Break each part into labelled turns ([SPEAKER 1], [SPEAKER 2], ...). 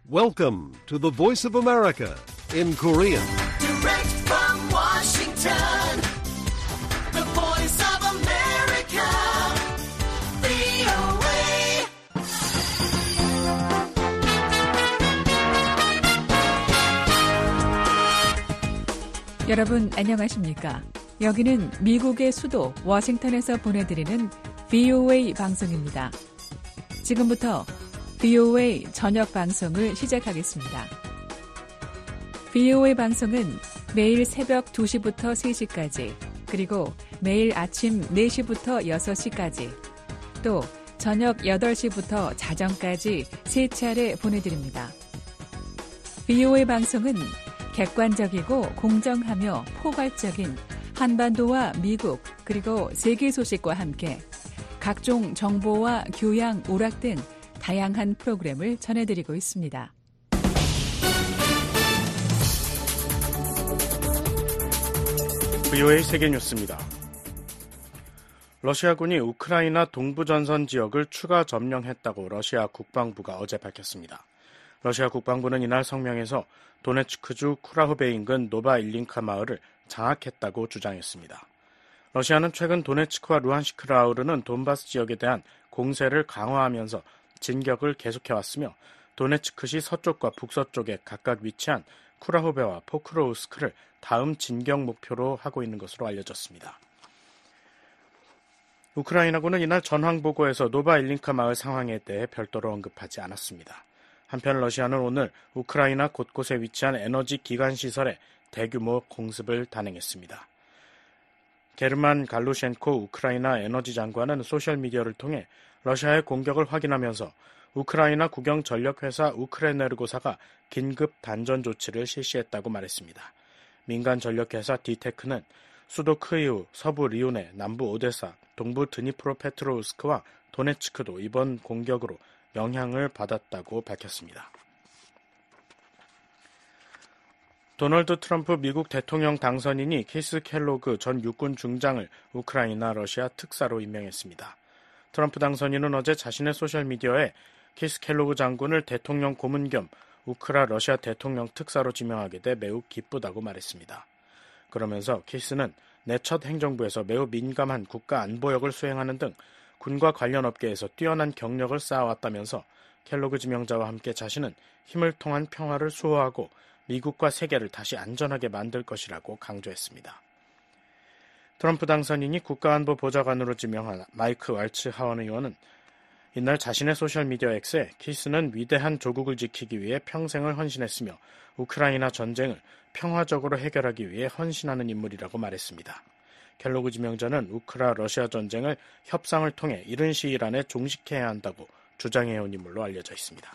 [SPEAKER 1] Welcome to the Voice of America in Korean.
[SPEAKER 2] Direct from Washington, the Voice of America, VOA.
[SPEAKER 3] 여러분 안녕하십니까? 여기는 미국의 수도 워싱턴에서 보내드리는 VOA 방송입니다. 지금부터 VOA 저녁 방송을 시작하겠습니다. VOA 방송은 매일 새벽 2시부터 3시까지, 그리고 매일 아침 4시부터 6시까지, 또 저녁 8시부터 자정까지 3차례 보내드립니다. VOA 방송은 객관적이고 공정하며 포괄적인 한반도와 미국 그리고 세계 소식과 함께 각종 정보와 교양, 오락 등 다양한 프로그램을 전해드리고 있습니다.
[SPEAKER 4] VOA 세계뉴스입니다. 러시아군이 우크라이나 동부전선 지역을 추가 점령했다고 러시아 국방부가 어제 밝혔습니다. 러시아 국방부는 이날 성명에서 도네츠크주 쿠라흐베 인근 노바일린카 마을을 장악했다고 주장했습니다. 러시아는 최근 도네츠크와 루한스크를 아우르는 돈바스 지역에 대한 공세를 강화하면서 진격을 계속해왔으며 도네츠크시 서쪽과 북서쪽에 각각 위치한 쿠라흐베와 포크로우스크를 다음 진격 목표로 하고 있는 것으로 알려졌습니다. 우크라이나군은 이날 전황보고에서 노바일린카 마을 상황에 대해 별도로 언급하지 않았습니다. 한편 러시아는 오늘 우크라이나 곳곳에 위치한 에너지 기관 시설에 대규모 공습을 단행했습니다. 게르만 갈루셴코 우크라이나 에너지 장관은 소셜미디어를 통해 러시아의 공격을 확인하면서 우크라이나 국영 전력회사 우크레네르고사가 긴급 단전 조치를 실시했다고 말했습니다. 민간 전력회사 디테크는 수도 크이우, 서부 리오네, 남부 오데사, 동부 드니프로페트로우스크와 도네츠크도 이번 공격으로 영향을 받았다고 밝혔습니다. 도널드 트럼프 미국 대통령 당선인이 키스 켈로그 전 육군 중장을 우크라이나 러시아 특사로 임명했습니다. 트럼프 당선인은 어제 자신의 소셜미디어에 키스 켈로그 장군을 대통령 고문 겸 우크라 러시아 대통령 특사로 지명하게 돼 매우 기쁘다고 말했습니다. 그러면서 키스는 내 첫 행정부에서 매우 민감한 국가 안보역을 수행하는 등 군과 관련 업계에서 뛰어난 경력을 쌓아왔다면서 켈로그 지명자와 함께 자신은 힘을 통한 평화를 수호하고 미국과 세계를 다시 안전하게 만들 것이라고 강조했습니다. 트럼프 당선인이 국가안보 보좌관으로 지명한 마이크 왈츠 하원 의원은 이날 자신의 소셜미디어 X에 키스는 위대한 조국을 지키기 위해 평생을 헌신했으며 우크라이나 전쟁을 평화적으로 해결하기 위해 헌신하는 인물이라고 말했습니다. 켈로그 지명자는 우크라 러시아 전쟁을 협상을 통해 이른 시일 안에 종식해야 한다고 주장해온 인물로 알려져 있습니다.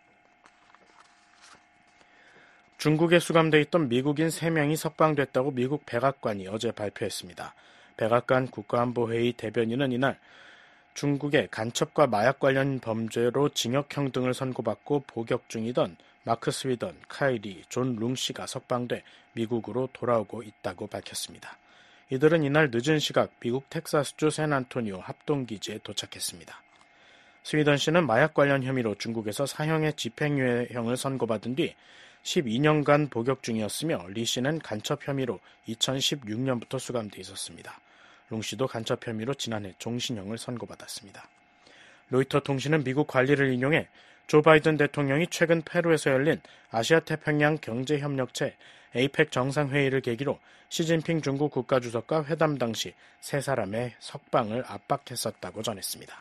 [SPEAKER 4] 중국에 수감돼 있던 미국인 3명이 석방됐다고 미국 백악관이 어제 발표했습니다. 백악관 국가안보회의 대변인은 이날 중국의 간첩과 마약 관련 범죄로 징역형 등을 선고받고 복역 중이던 마크 스위던, 카이리, 존 룽씨가 석방돼 미국으로 돌아오고 있다고 밝혔습니다. 이들은 이날 늦은 시각 미국 텍사스주 샌안토니오 합동기지에 도착했습니다. 스위던 씨는 마약 관련 혐의로 중국에서 사형의 집행유예형을 선고받은 뒤 12년간 복역 중이었으며 리 씨는 간첩 혐의로 2016년부터 수감돼 있었습니다. 룽 씨도 간첩 혐의로 지난해 종신형을 선고받았습니다. 로이터 통신은 미국 관리를 인용해 조 바이든 대통령이 최근 페루에서 열린 아시아태평양 경제협력체 에이펙 정상회의를 계기로 시진핑 중국 국가주석과 회담 당시 3사람의 석방을 압박했었다고 전했습니다.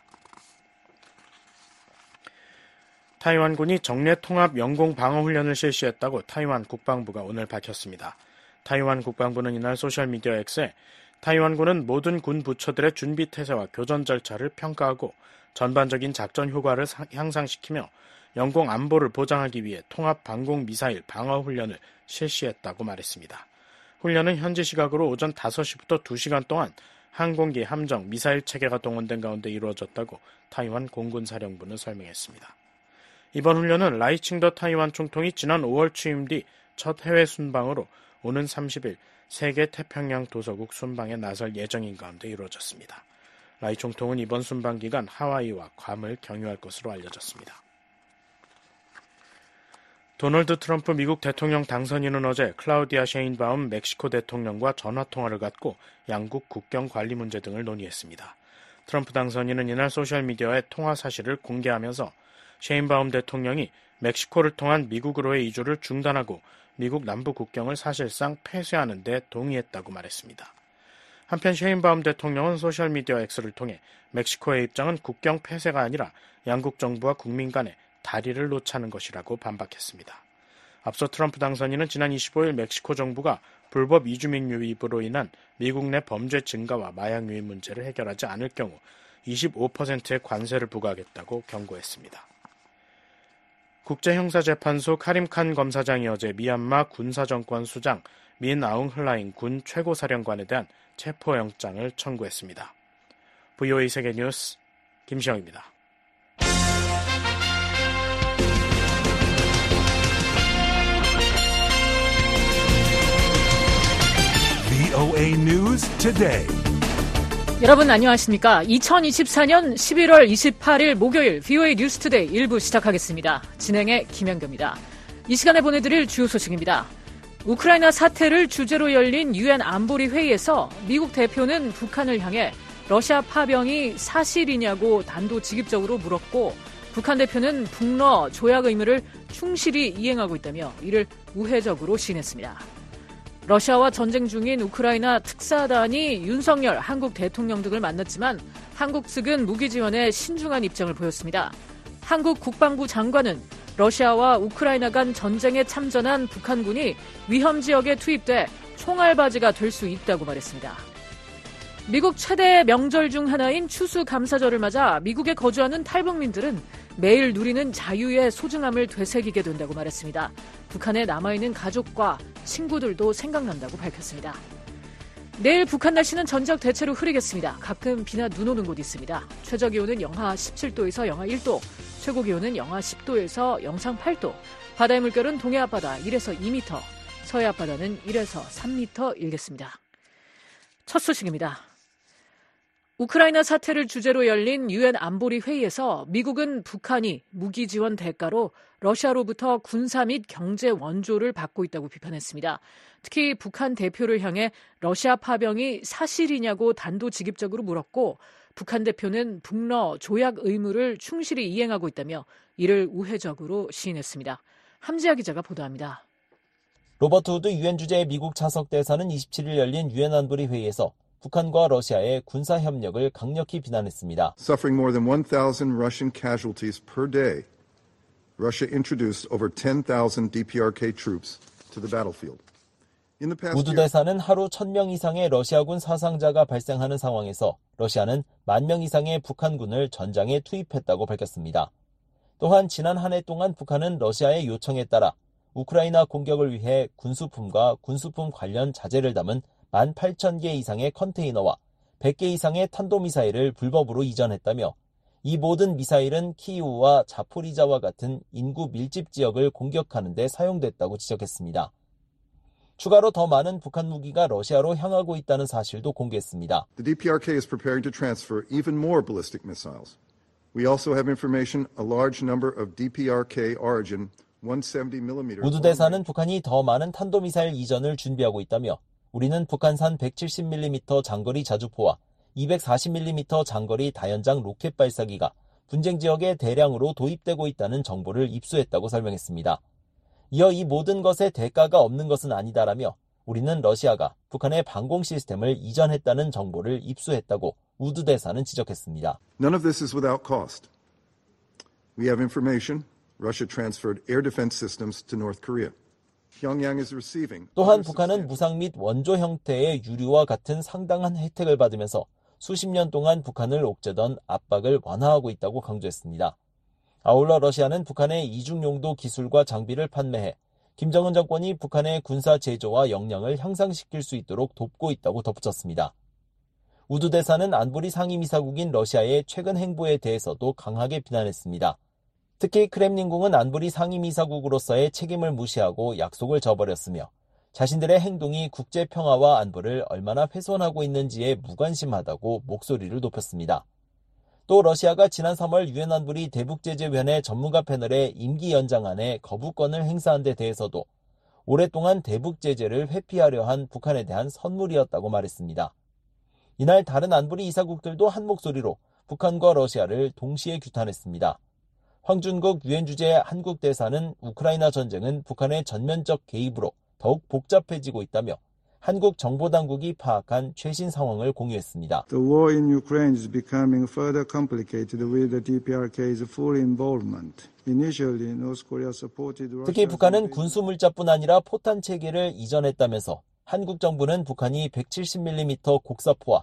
[SPEAKER 4] 타이완군이 정례통합 영공방어훈련을 실시했다고 타이완 국방부가 오늘 밝혔습니다. 타이완 국방부는 이날 소셜미디어 X에 타이완군은 모든 군 부처들의 준비 태세와 교전 절차를 평가하고 전반적인 작전 효과를 향상시키며 영공 안보를 보장하기 위해 통합 방공 미사일 방어 훈련을 실시했다고 말했습니다. 훈련은 현지 시각으로 오전 5시부터 2시간 동안 항공기, 함정, 미사일 체계가 동원된 가운데 이루어졌다고 타이완 공군사령부는 설명했습니다. 이번 훈련은 라이칭더 타이완 총통이 지난 5월 취임 뒤 첫 해외 순방으로 오는 30일 세계 태평양 도서국 순방에 나설 예정인 가운데 이루어졌습니다. 라이 총통은 이번 순방 기간 하와이와 괌을 경유할 것으로 알려졌습니다. 도널드 트럼프 미국 대통령 당선인은 어제 클라우디아 셰인바움 멕시코 대통령과 전화통화를 갖고 양국 국경 관리 문제 등을 논의했습니다. 트럼프 당선인은 이날 소셜미디어에 통화 사실을 공개하면서 셰인바움 대통령이 멕시코를 통한 미국으로의 이주를 중단하고 미국 남부 국경을 사실상 폐쇄하는 데 동의했다고 말했습니다. 한편 셰인바움 대통령은 소셜미디어 X를 통해 멕시코의 입장은 국경 폐쇄가 아니라 양국 정부와 국민 간에 다리를 놓자는 것이라고 반박했습니다. 앞서 트럼프 당선인은 지난 25일 멕시코 정부가 불법 이주민 유입으로 인한 미국 내 범죄 증가와 마약 유입 문제를 해결하지 않을 경우 25%의 관세를 부과하겠다고 경고했습니다. 국제형사재판소 카림 칸 검사장이 어제 미얀마 군사정권 수장 민 아웅 흘라잉 군 최고사령관에 대한 체포영장을 청구했습니다. VOA 세계뉴스 김시영입니다.
[SPEAKER 1] VOA News Today.
[SPEAKER 5] 여러분 안녕하십니까? 2024년 11월 28일 목요일 VOA 뉴스 투데이 1부 시작하겠습니다. 진행의 김현규입니다. 이 시간에 보내드릴 주요 소식입니다. 우크라이나 사태를 주제로 열린 유엔 안보리 회의에서 미국 대표는 북한을 향해 러시아 파병이 사실이냐고 단도직입적으로 물었고 북한 대표는 북러 조약 의무를 충실히 이행하고 있다며 이를 우회적으로 시인했습니다. 러시아와 전쟁 중인 우크라이나 특사단이 윤석열 한국 대통령 등을 만났지만 한국 측은 무기 지원에 신중한 입장을 보였습니다. 한국 국방부 장관은 러시아와 우크라이나 간 전쟁에 참전한 북한군이 위험 지역에 투입돼 총알바지가 될 수 있다고 말했습니다. 미국 최대 명절 중 하나인 추수감사절을 맞아 미국에 거주하는 탈북민들은 매일 누리는 자유의 소중함을 되새기게 된다고 말했습니다. 북한에 남아있는 가족과 친구들도 생각난다고 밝혔습니다. 내일 북한 날씨는 전적 대체로 흐리겠습니다. 가끔 비나 눈 오는 곳이 있습니다. 최저기온은 영하 17도에서 영하 1도, 최고기온은 영하 10도에서 영상 8도, 바다의 물결은 동해 앞바다 1에서 2m, 서해 앞바다는 1에서 3m 일겠습니다. 첫 소식입니다. 우크라이나 사태를 주제로 열린 유엔 안보리 회의에서 미국은 북한이 무기 지원 대가로 러시아로부터 군사 및 경제 원조를 받고 있다고 비판했습니다. 특히 북한 대표를 향해 러시아 파병이 사실이냐고 단도직입적으로 물었고 북한 대표는 북러 조약 의무를 충실히 이행하고 있다며 이를 우회적으로 시인했습니다. 함지아 기자가 보도합니다.
[SPEAKER 6] 로버트 우드 유엔 주재의 미국 차석 대사는 27일 열린 유엔 안보리 회의에서 북한과 러시아의 군사 협력을 강력히 비난했습니다.
[SPEAKER 7] Suffering more than 1,000 Russian casualties per day, Russia introduced over 10,000 DPRK troops to the battlefield.
[SPEAKER 6] 우드 대사는 하루 1,000명 이상의 러시아군 사상자가 발생하는 상황에서 러시아는 10,000명 이상의 북한군을 전장에 투입했다고 밝혔습니다. 또한 지난 한 해 동안 북한은 러시아의 요청에 따라 우크라이나 공격을 위해 군수품과 군수품 관련 자재를 담은 18,000개 이상의 컨테이너와 100개 이상의 탄도미사일을 불법으로 이전했다며 이 모든 미사일은 키이우와 자포리자와 같은 인구 밀집 지역을 공격하는 데 사용됐다고 지적했습니다. 추가로 더 많은 북한 무기가 러시아로 향하고 있다는 사실도 공개했습니다.
[SPEAKER 7] The DPRK is preparing to transfer even more ballistic missiles. We also have information a large number of DPRK origin 170mm.
[SPEAKER 6] 우드 대사는 북한이 더 많은 탄도미사일 이전을 준비하고 있다며 우리는 북한산 170mm 장거리 자주포와 240mm 장거리 다연장 로켓 발사기가 분쟁 지역에 대량으로 도입되고 있다는 정보를 입수했다고 설명했습니다. 이어 이 모든 것에 대가가 없는 것은 아니다라며 우리는 러시아가 북한의 방공 시스템을 이전했다는 정보를 입수했다고 우드 대사는 지적했습니다.
[SPEAKER 7] None of this is without cost. We have information. Russia transferred air defense systems to North Korea.
[SPEAKER 6] 또한 북한은 무상 및 원조 형태의 유류와 같은 상당한 혜택을 받으면서 수십 년 동안 북한을 옥죄던 압박을 완화하고 있다고 강조했습니다. 아울러 러시아는 북한의 이중용도 기술과 장비를 판매해 김정은 정권이 북한의 군사 제조와 역량을 향상시킬 수 있도록 돕고 있다고 덧붙였습니다. 우드 대사는 안보리 상임이사국인 러시아의 최근 행보에 대해서도 강하게 비난했습니다. 특히 크렘린궁은 안보리 상임이사국으로서의 책임을 무시하고 약속을 저버렸으며 자신들의 행동이 국제 평화와 안보를 얼마나 훼손하고 있는지에 무관심하다고 목소리를 높였습니다. 또 러시아가 지난 3월 유엔 안보리 대북제재위원회 전문가 패널의 임기 연장안에 거부권을 행사한 데 대해서도 오랫동안 대북제재를 회피하려 한 북한에 대한 선물이었다고 말했습니다. 이날 다른 안보리 이사국들도 한 목소리로 북한과 러시아를 동시에 규탄했습니다. 황준국 유엔 주재 한국 대사는 우크라이나 전쟁은 북한의 전면적 개입으로 더욱 복잡해지고 있다며 한국 정보당국이 파악한 최신 상황을 공유했습니다.
[SPEAKER 8] The war in Ukraine is becoming further complicated with the DPRK's full involvement. Initially, North Korea supported Russia.
[SPEAKER 6] 특히 북한은 군수 물자뿐 아니라 포탄 체계를 이전했다면서 한국 정부는 북한이 170mm 곡사포와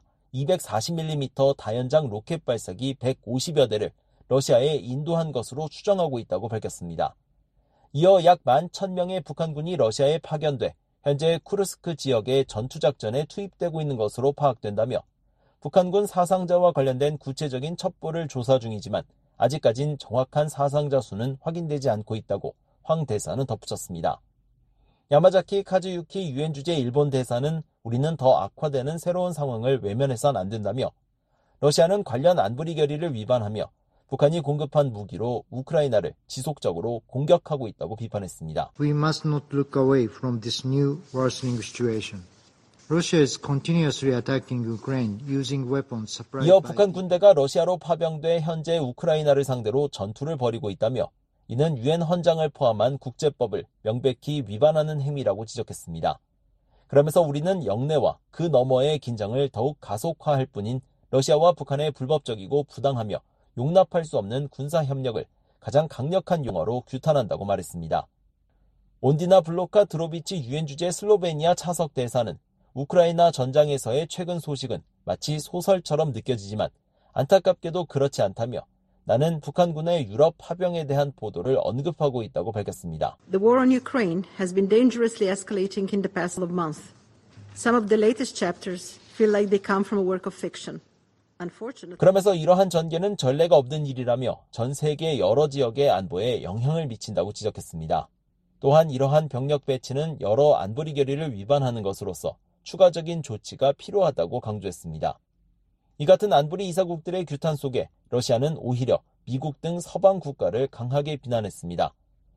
[SPEAKER 6] 240mm 다연장 로켓 발사기 150여 대를 러시아에 인도한 것으로 추정하고 있다고 밝혔습니다. 이어 약 11,000명의 북한군이 러시아에 파견돼 현재 쿠르스크 지역의 전투작전에 투입되고 있는 것으로 파악된다며 북한군 사상자와 관련된 구체적인 첩보를 조사 중이지만 아직까진 정확한 사상자 수는 확인되지 않고 있다고 황 대사는 덧붙였습니다. 야마자키 카즈유키 유엔 주재 일본 대사는 우리는 더 악화되는 새로운 상황을 외면해선 안 된다며 러시아는 관련 안보리 결의를 위반하며 북한이 공급한 무기로 우크라이나를 지속적으로 공격하고 있다고 비판했습니다.
[SPEAKER 9] We must not look away from this new worsening situation. Russia is continuously attacking Ukraine using weapons supplied
[SPEAKER 6] 이어
[SPEAKER 9] by
[SPEAKER 6] 북한 군대가 러시아로 파병돼 현재 우크라이나를 상대로 전투를 벌이고 있다며 이는 유엔 헌장을 포함한 국제법을 명백히 위반하는 행위라고 지적했습니다. 그러면서 우리는 영내와 그 너머의 긴장을 더욱 가속화할 뿐인 러시아와 북한의 불법적이고 부당하며 용납할 수 없는 군사협력을 가장 강력한 용어로 규탄한다고 말했습니다. 온디나 블로카 드로비치 유엔 주재 슬로베니아 차석 대사는 우크라이나 전장에서의 최근 소식은 마치 소설처럼 느껴지지만 안타깝게도 그렇지 않다며 나는 북한군의 유럽 파병에 대한 보도를 언급하고 있다고 밝혔습니다.
[SPEAKER 10] The war on Ukraine has been dangerously escalating in the past month. Some of the latest chapters feel like they come from a work of fiction.
[SPEAKER 6] 그러면서 이러한 전개는 전례가 없는 일이라며 전 세계 여러 지역의 안보에 영향을 미친다고 지적했습니다. 또한 이러한 병력 배치는 여러 안보리 결의를 위반하는 것으로서 추가적인 조치가 필요하다고 강조했습니다. 이 같은 안보리 이사국들의 규탄 속에 러시아는 오히려 미국 등 서방 국가를 강하게 비난했습니다.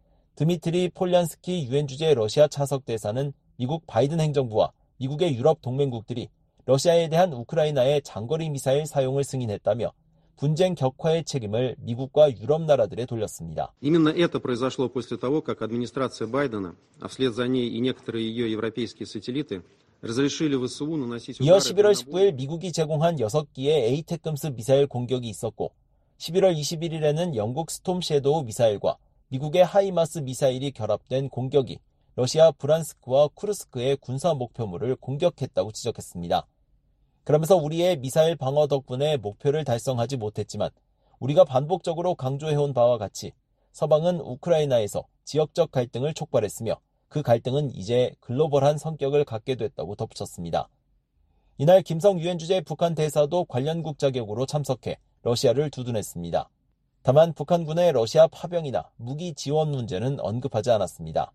[SPEAKER 6] 드미트리 폴얀스키 유엔 주재 러시아 차석 대사는 미국 바이든 행정부와 미국의 유럽 동맹국들이 러시아에 대한 우크라이나의 장거리 미사일 사용을 승인했다며 분쟁 격화의 책임을 미국과 유럽 나라들에 돌렸습니다.
[SPEAKER 11] Именно это произошло после того, как администрация Байдена, а вслед за ней и некоторые ее европейские сателлиты разрешили ВСУ наносить
[SPEAKER 6] 이어
[SPEAKER 11] удары
[SPEAKER 6] 11월 19일 미국이 제공한 6기의 에이테크스 미사일 공격이 있었고 11월 21일에는 영국 스톰 섀도우 미사일과 미국의 하이마스 미사일이 결합된 공격이 러시아 브란스크와 쿠르스크의 군사 목표물을 공격했다고 지적했습니다. 그러면서 우리의 미사일 방어 덕분에 목표를 달성하지 못했지만 우리가 반복적으로 강조해온 바와 같이 서방은 우크라이나에서 지역적 갈등을 촉발했으며 그 갈등은 이제 글로벌한 성격을 갖게 됐다고 덧붙였습니다. 이날 김성 유엔 주재 북한 대사도 관련국 자격으로 참석해 러시아를 두둔했습니다. 다만 북한군의 러시아 파병이나 무기 지원 문제는 언급하지 않았습니다.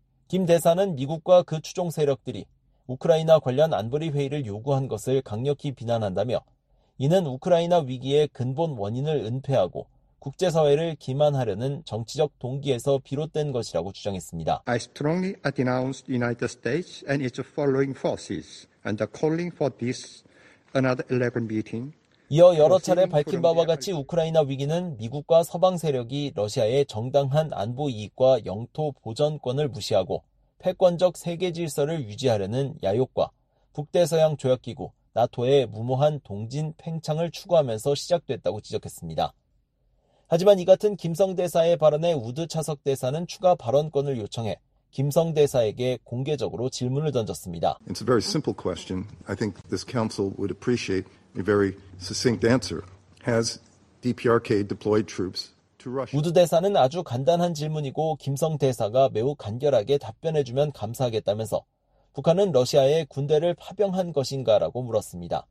[SPEAKER 6] 김 대사는 미국과 그 추종 세력들이 우크라이나 관련 안보리 회의를 요구한 것을 강력히 비난한다며 이는 우크라이나 위기의 근본 원인을 은폐하고 국제사회를 기만하려는 정치적 동기에서 비롯된 것이라고 주장했습니다.
[SPEAKER 12] I strongly denounce the United States and its following forces and are calling for this another 11 meeting.
[SPEAKER 6] 이어 여러 차례 밝힌 바와 같이 우크라이나 위기는 미국과 서방 세력이 러시아의 정당한 안보 이익과 영토 보전권을 무시하고 패권적 세계 질서를 유지하려는 야욕과 북대서양 조약기구 나토의 무모한 동진 팽창을 추구하면서 시작됐다고 지적했습니다. 하지만 이 같은 김성 대사의 발언에 우드 차석 대사는 추가 발언권을 요청해 김성 대사에게 공개적으로 질문을 던졌습니다.
[SPEAKER 7] It's a very simple question. I think this council would appreciate a very succinct answer. Has DPRK deployed troops to Russia?
[SPEAKER 6] 우드 대사는 아주 간단한 질문이고 김성 대사가 매우 간결하게 답변해주면 감사하겠다면서 북한은 러시아에 군대를 파병한 것인가라고 물었습니다.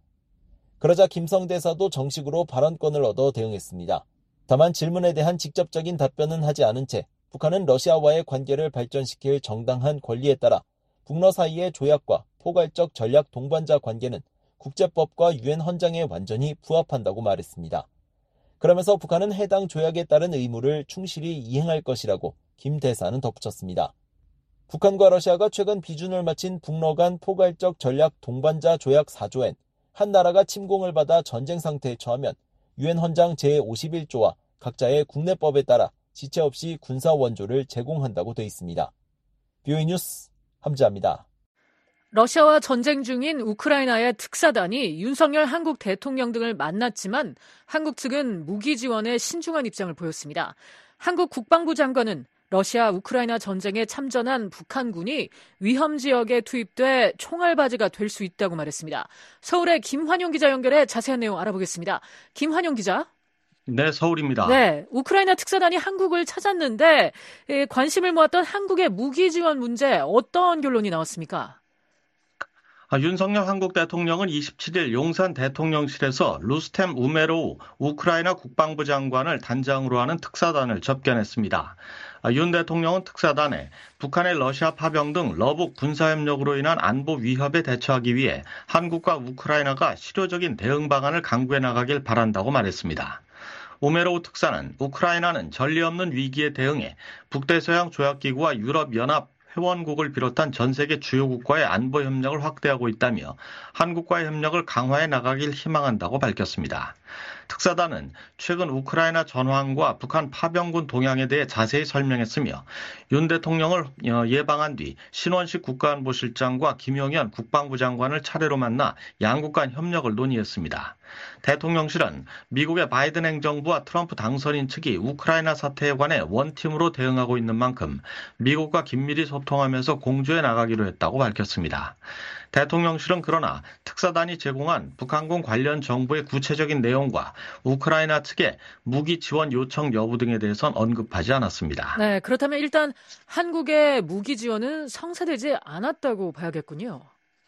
[SPEAKER 6] 그러자 김성 대사도 정식으로 발언권을 얻어 대응했습니다. 다만 질문에 대한 직접적인 답변은 하지 않은 채 북한은 러시아와의 관계를 발전시킬 정당한 권리에 따라 북러 사이의 조약과 포괄적 전략 동반자 관계는 국제법과 유엔 헌장에 완전히 부합한다고 말했습니다. 그러면서 북한은 해당 조약에 따른 의무를 충실히 이행할 것이라고 김 대사는 덧붙였습니다. 북한과 러시아가 최근 비준을 마친 북러 간 포괄적 전략 동반자 조약 4조엔 한 나라가 침공을 받아 전쟁 상태에 처하면 유엔 헌장 제51조와 각자의 국내법에 따라 지체 없이 군사 원조를 제공한다고 돼 있습니다. BOE 뉴스 함지아입니다.
[SPEAKER 5] 러시아와 전쟁 중인 우크라이나의 특사단이 윤석열 한국 대통령 등을 만났지만 한국 측은 무기 지원에 신중한 입장을 보였습니다. 한국 국방부 장관은 러시아 우크라이나 전쟁에 참전한 북한군이 위험 지역에 투입돼 총알바지가 될 수 있다고 말했습니다. 서울의 김환용 기자 연결해 자세한 내용 알아보겠습니다. 김환용 기자.
[SPEAKER 13] 네, 서울입니다.
[SPEAKER 5] 네, 우크라이나 특사단이 한국을 찾았는데 관심을 모았던 한국의 무기 지원 문제 어떤 결론이 나왔습니까?
[SPEAKER 13] 윤석열 한국 대통령은 27일 용산 대통령실에서 루스템 우메로우 우크라이나 국방부 장관을 단장으로 하는 특사단을 접견했습니다. 윤 대통령은 특사단에 북한의 러시아 파병 등 러북 군사협력으로 인한 안보 위협에 대처하기 위해 한국과 우크라이나가 실효적인 대응 방안을 강구해 나가길 바란다고 말했습니다. 우메로우 특사는 우크라이나는 전례 없는 위기에 대응해 북대서양 조약기구와 유럽연합 회원국을 비롯한 전 세계 주요국과의 안보 협력을 확대하고 있다며 한국과의 협력을 강화해 나가길 희망한다고 밝혔습니다. 특사단은 최근 우크라이나 전황과 북한 파병군 동향에 대해 자세히 설명했으며 윤 대통령을 예방한 뒤 신원식 국가안보실장과 김용현 국방부 장관을 차례로 만나 양국 간 협력을 논의했습니다. 대통령실은 미국의 바이든 행정부와 트럼프 당선인 측이 우크라이나 사태에 관해 원팀으로 대응하고 있는 만큼 미국과 긴밀히 소통하면서 공조해 나가기로 했다고 밝혔습니다. 대통령실은 그러나 특사단이 제공한 북한군 관련 정보의 구체적인 내용과 우크라이나 측의 무기 지원 요청 여부 등에 대해서는 언급하지 않았습니다.
[SPEAKER 5] 네, 그렇다면 일단 한국의 무기 지원은 성사되지 않았다고 봐야겠군요.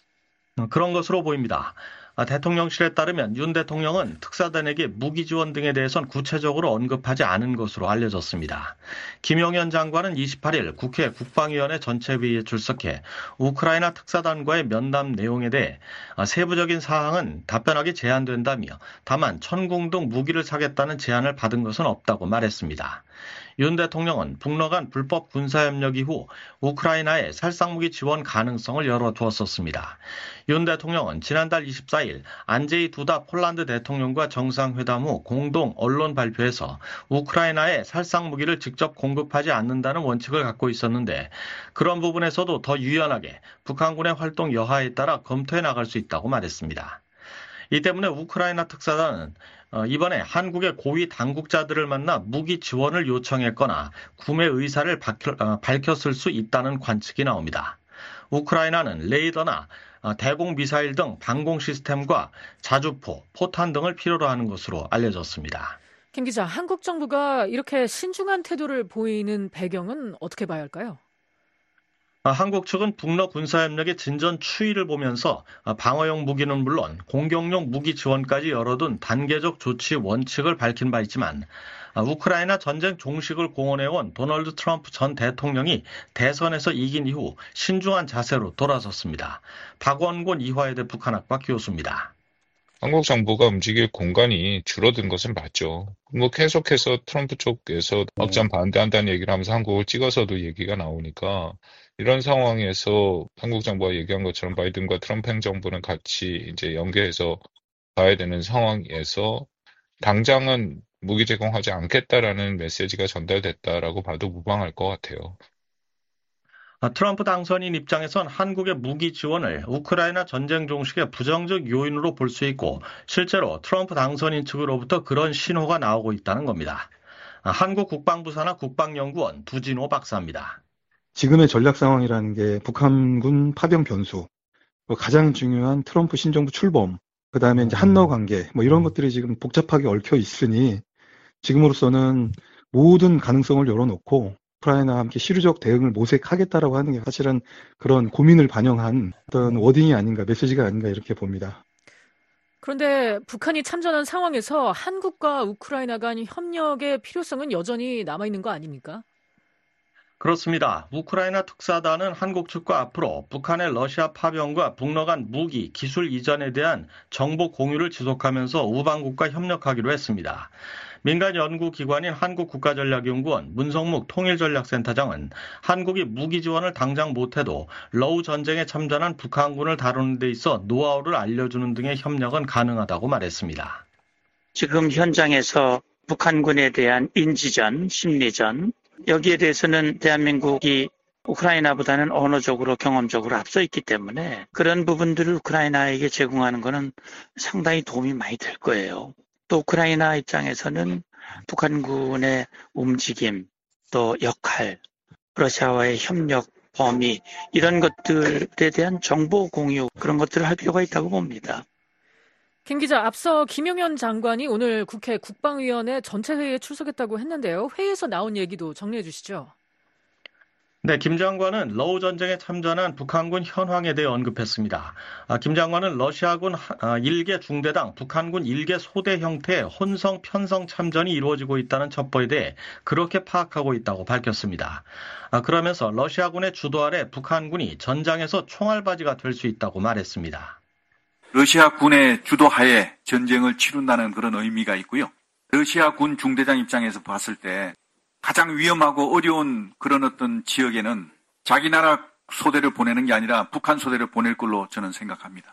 [SPEAKER 13] 그런 것으로 보입니다. 대통령실에 따르면 윤 대통령은 특사단에게 무기 지원 등에 대해선 구체적으로 언급하지 않은 것으로 알려졌습니다. 김용현 장관은 28일 국회 국방위원회 전체회의에 출석해 우크라이나 특사단과의 면담 내용에 대해 세부적인 사항은 답변하기 제한된다며 다만 천궁등 무기를 사겠다는 제안을 받은 것은 없다고 말했습니다. 윤 대통령은 북러 간 불법 군사협력 이후 우크라이나에 살상무기 지원 가능성을 열어두었었습니다. 윤 대통령은 지난달 24일 안제이 두다 폴란드 대통령과 정상회담 후 공동 언론 발표에서 우크라이나에 살상무기를 직접 공급하지 않는다는 원칙을 갖고 있었는데 그런 부분에서도 더 유연하게 북한군의 활동 여하에 따라 검토해 나갈 수 있다고 말했습니다. 이 때문에 우크라이나 특사단은 이번에 한국의 고위 당국자들을 만나 무기 지원을 요청했거나 구매 의사를 밝혔을 수 있다는 관측이 나옵니다. 우크라이나는 레이더나 대공 미사일 등 방공 시스템과 자주포, 포탄 등을 필요로 하는 것으로 알려졌습니다.
[SPEAKER 5] 김 기자, 한국 정부가 이렇게 신중한 태도를 보이는 배경은 어떻게 봐야 할까요?
[SPEAKER 13] 한국 측은 북러 군사협력의 진전 추이를 보면서 방어용 무기는 물론 공격용 무기 지원까지 열어둔 단계적 조치 원칙을 밝힌 바 있지만 우크라이나 전쟁 종식을 공언해온 도널드 트럼프 전 대통령이 대선에서 이긴 이후 신중한 자세로 돌아섰습니다. 박원곤 이화여대 북한학과 교수입니다.
[SPEAKER 14] 한국 정부가 움직일 공간이 줄어든 것은 맞죠. 계속해서 트럼프 쪽에서 확장 반대한다는 얘기를 하면서 한국을 찍어서도 얘기가 나오니까 이런 상황에서 한국 정부가 얘기한 것처럼 바이든과 트럼프 행정부는 같이 이제 연계해서 가야 되는 상황에서 당장은 무기 제공하지 않겠다라는 메시지가 전달됐다라고 봐도 무방할 것 같아요.
[SPEAKER 13] 트럼프 당선인 입장에선 한국의 무기 지원을 우크라이나 전쟁 종식의 부정적 요인으로 볼 수 있고 실제로 트럼프 당선인 측으로부터 그런 신호가 나오고 있다는 겁니다. 한국 국방부 산하 국방연구원 두진호 박사입니다.
[SPEAKER 15] 지금의 전략 상황이라는 게 북한군 파병 변수, 가장 중요한 트럼프 신정부 출범, 그다음에 이제 한러 관계, 이런 것들이 지금 복잡하게 얽혀 있으니 지금으로서는 모든 가능성을 열어놓고 우크라이나와 함께 실효적 대응을 모색하겠다라고 하는 게 사실은 그런 고민을 반영한 어떤 워딩이 아닌가, 메시지가 아닌가 이렇게 봅니다.
[SPEAKER 5] 그런데 북한이 참전한 상황에서 한국과 우크라이나 간 협력의 필요성은 여전히 남아있는 거 아닙니까?
[SPEAKER 13] 그렇습니다. 우크라이나 특사단은 한국 측과 앞으로 북한의 러시아 파병과 북러 간 무기, 기술 이전에 대한 정보 공유를 지속하면서 우방국과 협력하기로 했습니다. 민간 연구기관인 한국국가전략연구원 문성묵 통일전략센터장은 한국이 무기 지원을 당장 못해도 러우 전쟁에 참전한 북한군을 다루는 데 있어 노하우를 알려주는 등의 협력은 가능하다고 말했습니다.
[SPEAKER 16] 지금 현장에서 북한군에 대한 인지전, 심리전, 여기에 대해서는 대한민국이 우크라이나보다는 언어적으로 경험적으로 앞서 있기 때문에 그런 부분들을 우크라이나에게 제공하는 것은 상당히 도움이 많이 될 거예요. 또 우크라이나 입장에서는 북한군의 움직임, 또 역할, 러시아와의 협력 범위 이런 것들에 대한 정보 공유 그런 것들을 할 필요가 있다고 봅니다.
[SPEAKER 5] 김 기자, 앞서 김용현 장관이 오늘 국회 국방위원회 전체 회의에 출석했다고 했는데요. 회의에서 나온 얘기도 정리해 주시죠.
[SPEAKER 13] 네, 김 장관은 러우 전쟁에 참전한 북한군 현황에 대해 언급했습니다. 김 장관은 러시아군 1개 중대당, 북한군 1개 소대 형태의 혼성, 편성 참전이 이루어지고 있다는 첩보에 대해 그렇게 파악하고 있다고 밝혔습니다. 그러면서 러시아군의 주도 아래 북한군이 전장에서 총알바지가 될 수 있다고 말했습니다.
[SPEAKER 17] 러시아군의 주도하에 전쟁을 치룬다는 그런 의미가 있고요. 러시아군 중대장 입장에서 봤을 때 가장 위험하고 어려운 그런 어떤 지역에는 자기 나라 소대를 보내는 게 아니라 북한 소대를 보낼 걸로 저는 생각합니다.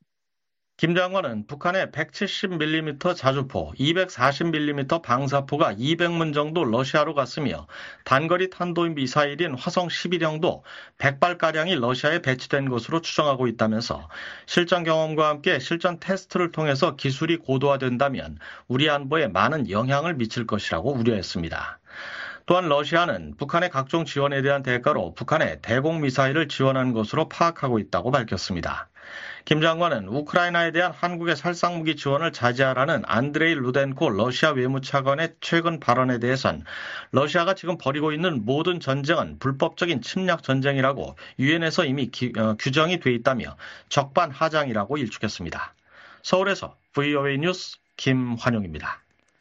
[SPEAKER 13] 김 장관은 북한의 170mm 자주포, 240mm 방사포가 200문 정도 러시아로 갔으며 단거리 탄도인 미사일인 화성 11형도 100발가량이 러시아에 배치된 것으로 추정하고 있다면서 실전 경험과 함께 실전 테스트를 통해서 기술이 고도화된다면 우리 안보에 많은 영향을 미칠 것이라고 우려했습니다. 또한 러시아는 북한의 각종 지원에 대한 대가로 북한의 대공 미사일을 지원한 것으로 파악하고 있다고 밝혔습니다. 김 장관은 우크라이나에 대한 한국의 살상무기 지원을 자제하라는 안드레이 루덴코 러시아 외무차관의 최근 발언에 대해선 러시아가 지금 벌이고 있는 모든 전쟁은 불법적인 침략 전쟁이라고 유엔에서 이미 규정이 돼 있다며 적반하장이라고 일축했습니다. 서울에서 VOA 뉴스 김환용입니다.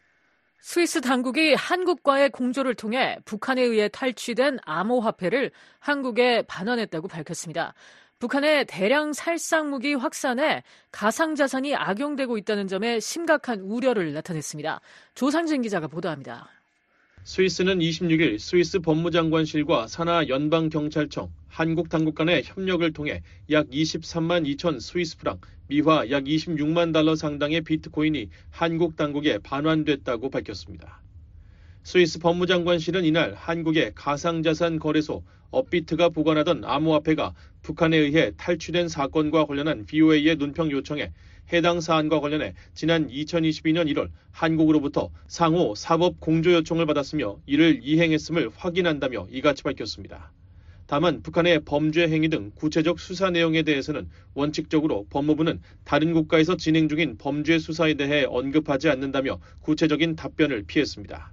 [SPEAKER 5] 스위스 당국이 한국과의 공조를 통해 북한에 의해 탈취된 암호화폐를 한국에 반환했다고 밝혔습니다. 북한의 대량 살상무기 확산에 가상자산이 악용되고 있다는 점에 심각한 우려를 나타냈습니다. 조상진 기자가 보도합니다.
[SPEAKER 18] 스위스는 26일 스위스 법무장관실과 산하 연방경찰청, 한국 당국 간의 협력을 통해 약 23만 2천 스위스 프랑, 미화 약 26만 달러 상당의 비트코인이 한국 당국에 반환됐다고 밝혔습니다. 스위스 법무장관실은 이날 한국의 가상자산 거래소 업비트가 보관하던 암호화폐가 북한에 의해 탈취된 사건과 관련한 VOA의 논평 요청에 해당 사안과 관련해 지난 2022년 1월 한국으로부터 상호 사법 공조 요청을 받았으며 이를 이행했음을 확인한다며 이같이 밝혔습니다. 다만 북한의 범죄 행위 등 구체적 수사 내용에 대해서는 원칙적으로 법무부는 다른 국가에서 진행 중인 범죄 수사에 대해 언급하지 않는다며 구체적인 답변을 피했습니다.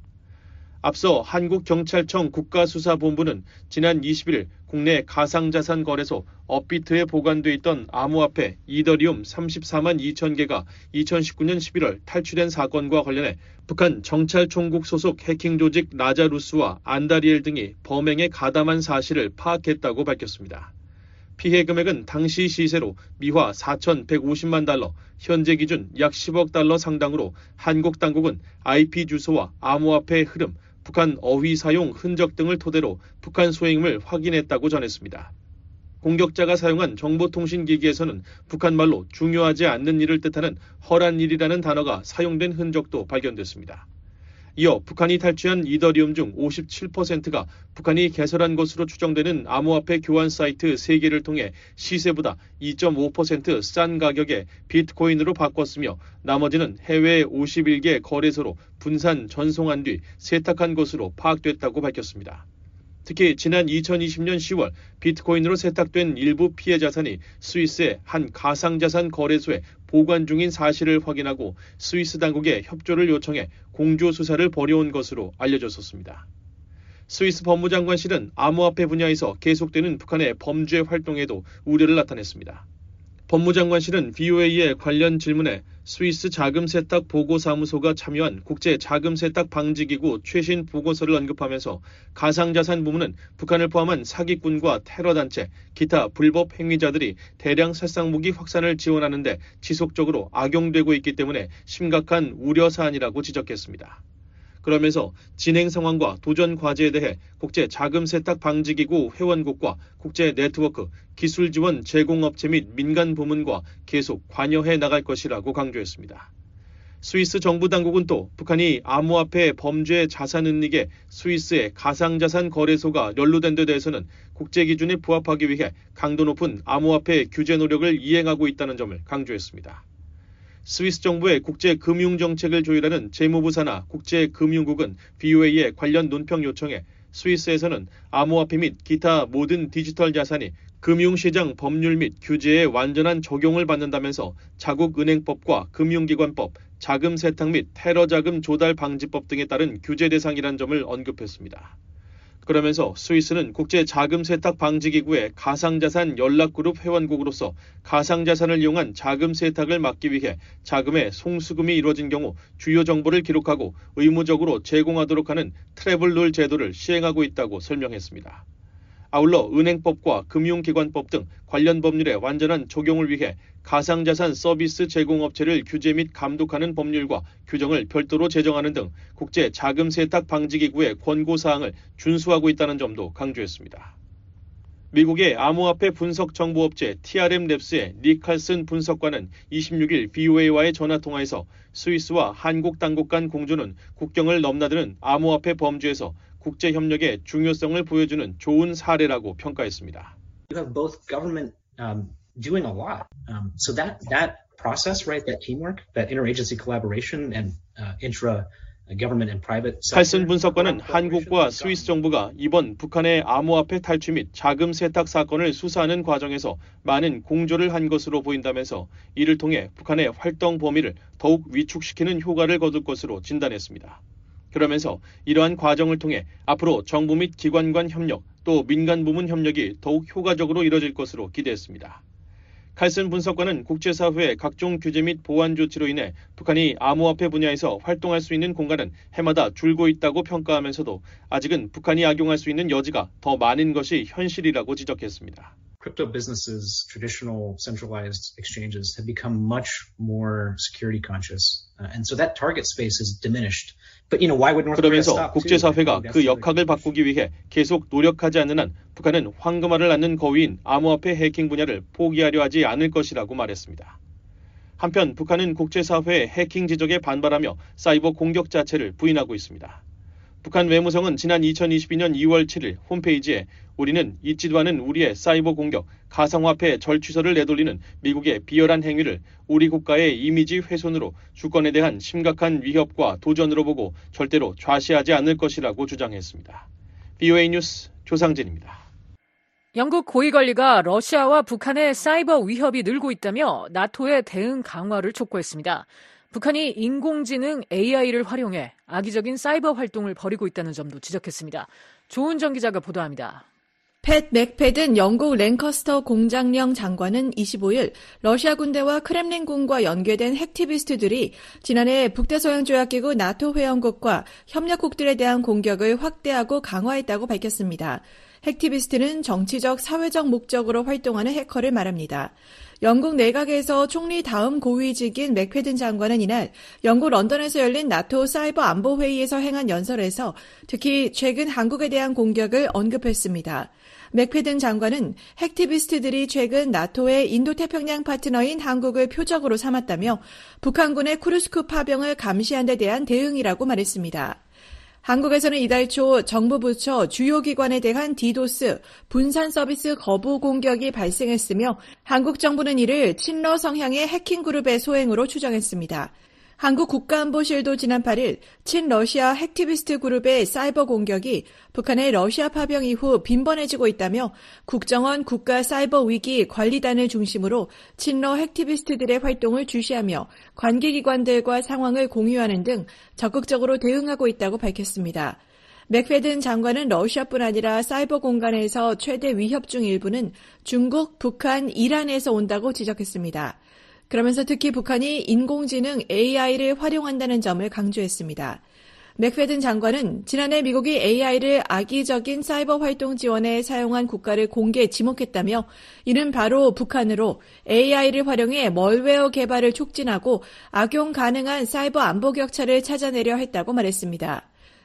[SPEAKER 18] 앞서 한국경찰청 국가수사본부는 지난 21일 국내 가상자산 거래소 업비트에 보관돼 있던 암호화폐 이더리움 34만 2천 개가 2019년 11월 탈취된 사건과 관련해 북한 정찰총국 소속 해킹 조직 라자루스와 안다리엘 등이 범행에 가담한 사실을 파악했다고 밝혔습니다. 피해 금액은 당시 시세로 미화 4,150만 달러, 현재 기준 약 10억 달러 상당으로 한국 당국은 IP 주소와 암호화폐의 흐름, 북한 어휘 사용 흔적 등을 토대로 북한 소행임을 확인했다고 전했습니다. 공격자가 사용한 정보통신기기에서는 북한말로 중요하지 않는 일을 뜻하는 허란 일이라는 단어가 사용된 흔적도 발견됐습니다. 이어 북한이 탈취한 이더리움 중 57%가 북한이 개설한 것으로 추정되는 암호화폐 교환 사이트 3개를 통해 시세보다 2.5% 싼 가격에 비트코인으로 바꿨으며 나머지는 해외 51개 거래소로 분산 전송한 뒤 세탁한 것으로 파악됐다고 밝혔습니다. 특히 지난 2020년 10월 비트코인으로 세탁된 일부 피해 자산이 스위스의 한 가상자산 거래소에 보관 중인 사실을 확인하고 스위스 당국에 협조를 요청해 공조 수사를 벌여온 것으로 알려졌었습니다. 스위스 법무장관실은 암호화폐 분야에서 계속되는 북한의 범죄 활동에도 우려를 나타냈습니다. 법무장관실은 VOA의 관련 질문에 스위스 자금세탁 보고사무소가 참여한 국제자금세탁방지기구 최신 보고서를 언급하면서 가상자산 부문은 북한을 포함한 사기꾼과 테러단체, 기타 불법 행위자들이 대량 살상무기 확산을 지원하는 데 지속적으로 악용되고 있기 때문에 심각한 우려사안이라고 지적했습니다. 그러면서 진행 상황과 도전 과제에 대해 국제자금세탁방지기구 회원국과 국제네트워크, 기술지원 제공업체 및 민간 부문과 계속 관여해 나갈 것이라고 강조했습니다. 스위스 정부 당국은 또 북한이 암호화폐 범죄 자산 은닉에 스위스의 가상자산 거래소가 연루된 데 대해서는 국제 기준에 부합하기 위해 강도 높은 암호화폐 규제 노력을 이행하고 있다는 점을 강조했습니다. 스위스 정부의 국제금융정책을 조율하는 재무부 산하 국제금융국은 BOA의 관련 논평 요청에 스위스에서는 암호화폐 및 기타 모든 디지털 자산이 금융시장 법률 및 규제에 완전한 적용을 받는다면서 자국은행법과 금융기관법, 자금세탁 및 테러자금 조달 방지법 등에 따른 규제 대상이란 점을 언급했습니다. 그러면서 스위스는 국제자금세탁방지기구의 가상자산 연락그룹 회원국으로서 가상자산을 이용한 자금세탁을 막기 위해 자금의 송수금이 이루어진 경우 주요 정보를 기록하고 의무적으로 제공하도록 하는 트래블룰 제도를 시행하고 있다고 설명했습니다. 아울러 은행법과 금융기관법 등 관련 법률의 완전한 적용을 위해 가상자산 서비스 제공업체를 규제 및 감독하는 법률과 규정을 별도로 제정하는 등 국제자금세탁방지기구의 권고사항을 준수하고 있다는 점도 강조했습니다. 미국의 암호화폐 분석 정보업체 TRM랩스의 닉 칼슨 분석관은 26일 BOA와의 전화통화에서 스위스와 한국 당국 간 공조는 국경을 넘나드는 암호화폐 범죄에서 국제협력의 중요성을 보여주는 좋은 사례라고 평가했습니다.
[SPEAKER 19] You have both government doing a lot. So that process, right, that teamwork, that interagency collaboration and intra-government and private sector.
[SPEAKER 18] 칼슨 분석관은 한국과 스위스 정부가 이번 북한의 암호화폐 탈취 및 자금 세탁 사건을 수사하는 과정에서 많은 공조를 한 것으로 보인다면서 이를 통해 북한의 활동 범위를 더욱 위축시키는 효과를 거둘 것으로 진단했습니다. 그러면서 이러한 과정을 통해 앞으로 정부 및 기관 간 협력 또 민간 부문 협력이 더욱 효과적으로 이뤄질 것으로 기대했습니다. 칼슨 분석관은 국제사회의 각종 규제 및 보완 조치로 인해 북한이 암호화폐 분야에서 활동할 수 있는 공간은 해마다 줄고 있다고 평가하면서도 아직은 북한이 악용할 수 있는 여지가 더 많은 것이 현실이라고 지적했습니다.
[SPEAKER 19] Crypto businesses, traditional centralized exchanges have become much more security conscious. And so that target space is diminished. But, why would North Korea
[SPEAKER 18] 그러면서
[SPEAKER 19] stop?
[SPEAKER 18] 국제사회가 그 역학을 바꾸기 위해 계속 노력하지 않는 한 북한은 황금알을 낳는 거위인 암호화폐 해킹 분야를 포기하려 하지 않을 것이라고 말했습니다. 한편 북한은 국제사회의 해킹 지적에 반발하며 사이버 공격 자체를 부인하고 있습니다. 북한 외무성은 지난 2022년 2월 7일 홈페이지에 우리는 잊지도 않은 우리의 사이버 공격, 가상화폐 절취설을 내돌리는 미국의 비열한 행위를 우리 국가의 이미지 훼손으로 주권에 대한 심각한 위협과 도전으로 보고 절대로 좌시하지 않을 것이라고 주장했습니다. BOA 뉴스 조상진입니다.
[SPEAKER 5] 영국 고위관리가 러시아와 북한의 사이버 위협이 늘고 있다며 나토의 대응 강화를 촉구했습니다. 북한이 인공지능 AI를 활용해 악의적인 사이버 활동을 벌이고 있다는 점도 지적했습니다. 조은정 기자가 보도합니다.
[SPEAKER 20] 팻 맥패든 영국 랭커스터 공장령 장관은 25일 러시아 군대와 크렘린궁과 연계된 핵티비스트들이 지난해 북대서양조약기구 나토 회원국과 협력국들에 대한 공격을 확대하고 강화했다고 밝혔습니다. 핵티비스트는 정치적, 사회적 목적으로 활동하는 해커를 말합니다. 영국 내각에서 총리 다음 고위직인 맥패든 장관은 이날 영국 런던에서 열린 나토 사이버 안보회의에서 행한 연설에서 특히 최근 한국에 대한 공격을 언급했습니다. 맥패든 장관은 핵티비스트들이 최근 나토의 인도태평양 파트너인 한국을 표적으로 삼았다며 북한군의 쿠르스크 파병을 감시한 데 대한 대응이라고 말했습니다. 한국에서는 이달 초 정부 부처 주요 기관에 대한 디도스, 분산 서비스 거부 공격이 발생했으며 한국 정부는 이를 친러 성향의 해킹 그룹의 소행으로 추정했습니다. 한국 국가안보실도 지난 8일 친러시아 핵티비스트 그룹의 사이버 공격이 북한의 러시아 파병 이후 빈번해지고 있다며 국정원 국가사이버위기 관리단을 중심으로 친러 핵티비스트들의 활동을 주시하며 관계기관들과 상황을 공유하는 등 적극적으로 대응하고 있다고 밝혔습니다. 맥패든 장관은 러시아뿐 아니라 사이버 공간에서 최대 위협 중 일부는 중국, 북한, 이란에서 온다고 지적했습니다. 그러면서 특히 북한이 인공지능 AI를 활용한다는 점을 강조했습니다. 맥패든 장관은 지난해 미국이 AI를 악의적인 사이버 활동 지원에 사용한 국가를 공개 지목했다며 이는 바로 북한으로 AI를 활용해 멀웨어 개발을 촉진하고 악용 가능한 사이버 안보 격차를 찾아내려 했다고 말했습니다.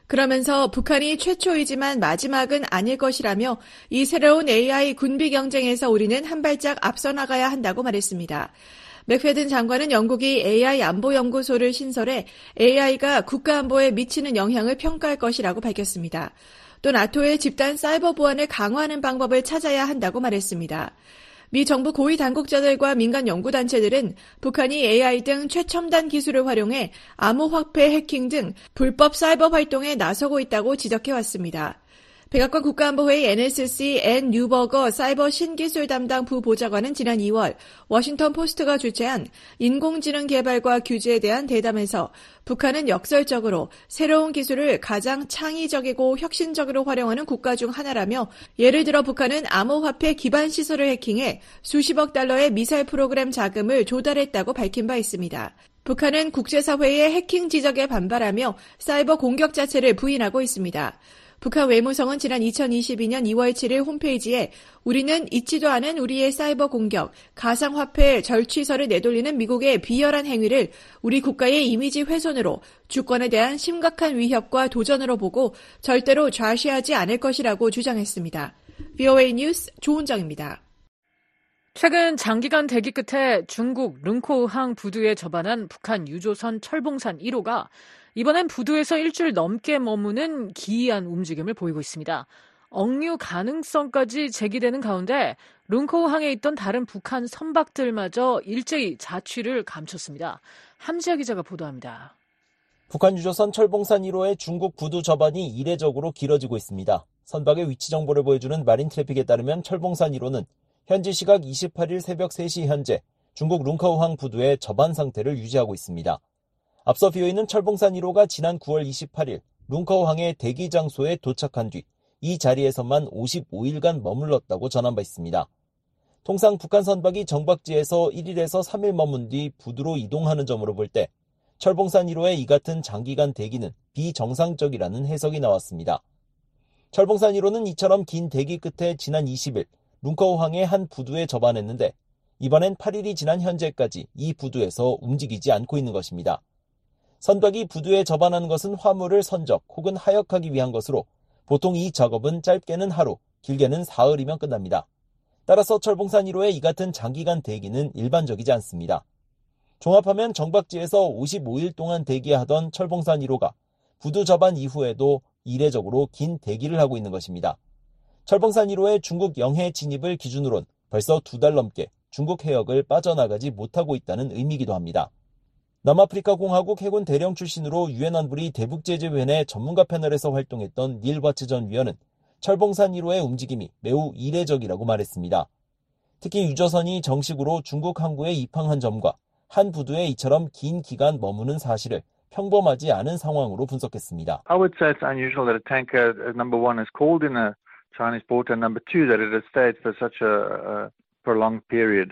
[SPEAKER 20] 그러면서 북한이 최초이지만 마지막은 아닐 것이라며 이 새로운 AI 군비 경쟁에서 우리는 한 발짝 앞서 나가야 한다고 말했습니다. 맥패든 장관은 영국이 AI 안보연구소를 신설해 AI가 국가안보에 미치는 영향을 평가할 것이라고 밝혔습니다. 또 나토의 집단 사이버 보안을 강화하는 방법을 찾아야 한다고 말했습니다. 미 정부 고위 당국자들과 민간 연구단체들은 북한이 AI 등 최첨단 기술을 활용해 암호화폐 해킹 등 불법 사이버 활동에 나서고 있다고 지적해왔습니다. 백악관 국가안보회의 NSC 앤 뉴버거 사이버 신기술 담당 부보좌관은 지난 2월 워싱턴 포스트가 주최한 인공지능 개발과 규제에 대한 대담에서 북한은 역설적으로 새로운 기술을 가장 창의적이고 혁신적으로 활용하는 국가 중 하나라며 예를 들어 북한은 암호화폐 기반 시설을 해킹해 수십억 달러의 미사일 프로그램 자금을 조달했다고 밝힌 바 있습니다. 북한은 국제사회의 해킹 지적에 반발하며 사이버 공격 자체를 부인하고 있습니다. 북한 외무성은 지난 2022년 2월 7일 홈페이지에 우리는 잊지도 않은 우리의 사이버 공격, 가상화폐 절취설을 내돌리는 미국의 비열한 행위를 우리 국가의 이미지 훼손으로 주권에 대한 심각한 위협과 도전으로 보고 절대로 좌시하지 않을 것이라고 주장했습니다. VOA 뉴스 조은정입니다.
[SPEAKER 5] 최근 장기간 대기 끝에 중국 릉코우항 부두에 접안한 북한 유조선 철봉산 1호가 이번엔 부두에서 일주일 넘게 머무는 기이한 움직임을 보이고 있습니다. 억류 가능성까지 제기되는 가운데 릉코우항에 있던 다른 북한 선박들마저 일제히 자취를 감췄습니다. 함지아 기자가 보도합니다.
[SPEAKER 6] 북한 유조선 철봉산 1호의 중국 부두 접안이 이례적으로 길어지고 있습니다. 선박의 위치 정보를 보여주는 마린 트래픽에 따르면 철봉산 1호는 현지 시각 28일 새벽 3시 현재 중국 릉커우항 부두의 접안 상태를 유지하고 있습니다. 앞서 VOA는 철봉산 1호가 지난 9월 28일 릉커우항의 대기 장소에 도착한 뒤 이 자리에서만 55일간 머물렀다고 전한 바 있습니다. 통상 북한 선박이 정박지에서 1일에서 3일 머문 뒤 부두로 이동하는 점으로 볼 때 철봉산 1호의 이 같은 장기간 대기는 비정상적이라는 해석이 나왔습니다. 철봉산 1호는 이처럼 긴 대기 끝에 지난 20일 릉커우항의 한 부두에 접안했는데 이번엔 8일이 지난 현재까지 이 부두에서 움직이지 않고 있는 것입니다. 선박이 부두에 접안하는 것은 화물을 선적 혹은 하역하기 위한 것으로 보통 이 작업은 짧게는 하루, 길게는 사흘이면 끝납니다. 따라서 철봉산 1호의 이 같은 장기간 대기는 일반적이지 않습니다. 종합하면 정박지에서 55일 동안 대기하던 철봉산 1호가 부두 접안 이후에도 이례적으로 긴 대기를 하고 있는 것입니다. 철봉산 1호의 중국 영해 진입을 기준으론 벌써 2달 넘게 중국 해역을 빠져나가지 못하고 있다는 의미이기도 합니다. 남아프리카 공화국 해군 대령 출신으로 유엔 안보리 대북제재위원회 전문가 패널에서 활동했던 닐 바츠 전 위원은 철봉산 1호의 움직임이 매우 이례적이라고 말했습니다. 특히 유조선이 정식으로 중국 항구에 입항한 점과 한 부두에 이처럼 긴 기간 머무는 사실을 평범하지 않은 상황으로 분석했습니다.
[SPEAKER 21] I would say it's unusual that a tanker, number one, is called in a Chinese port, and number two, that it has stayed for such a prolonged period.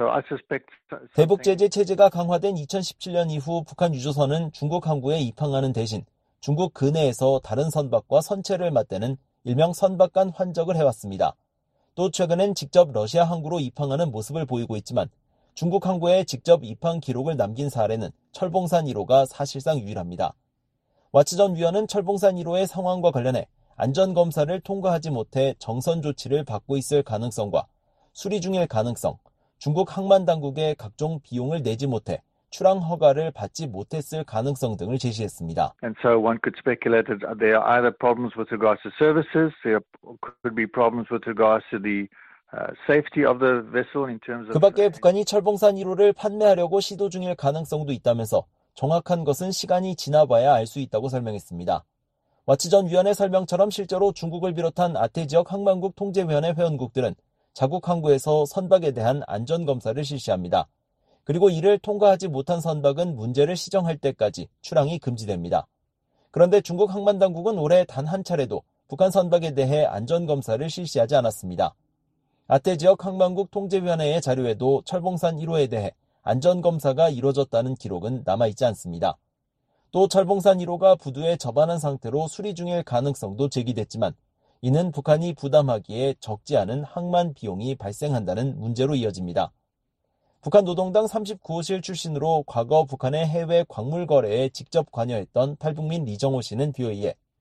[SPEAKER 6] 대북제재 체제가 강화된 2017년 이후 북한 유조선은 중국 항구에 입항하는 대신 중국 근해에서 다른 선박과 선체를 맞대는 일명 선박 간 환적을 해왔습니다. 또 최근엔 직접 러시아 항구로 입항하는 모습을 보이고 있지만 중국 항구에 직접 입항 기록을 남긴 사례는 철봉산 1호가 사실상 유일합니다. 와츠 전 위원은 철봉산 1호의 상황과 관련해 안전검사를 통과하지 못해 정선 조치를 받고 있을 가능성과 수리 중일 가능성, 중국 항만 당국의 각종 비용을 내지 못해 출항 허가를 받지 못했을 가능성 등을 제시했습니다.
[SPEAKER 21] And so one could speculate that there are either problems with regards to services, there could be problems with regards to the safety of the vessel in terms of.
[SPEAKER 6] 그 밖에 북한이 철봉산 1호를 판매하려고 시도 중일 가능성도 있다면서 정확한 것은 시간이 지나봐야 알 수 있다고 설명했습니다. 와츠 전 위원의 설명처럼 실제로 중국을 비롯한 아태 지역 항만국 통제위원회 회원국들은 자국 항구에서 선박에 대한 안전검사를 실시합니다. 그리고 이를 통과하지 못한 선박은 문제를 시정할 때까지 출항이 금지됩니다. 그런데 중국 항만당국은 올해 단 한 차례도 북한 선박에 대해 안전검사를 실시하지 않았습니다. 아태 지역 항만국 통제위원회의 자료에도 철봉산 1호에 대해 안전검사가 이루어졌다는 기록은 남아있지 않습니다. 또 철봉산 1호가 부두에 접안한 상태로 수리 중일 가능성도 제기됐지만 이는 북한이 부담하기에 적지 않은 항만 비용이 발생한다는 문제로 이어집니다. 북한 노동당 39호실 출신으로 과거 북한의 해외 광물 거래에 직접 관여했던 탈북민 리정호 씨는 VOA에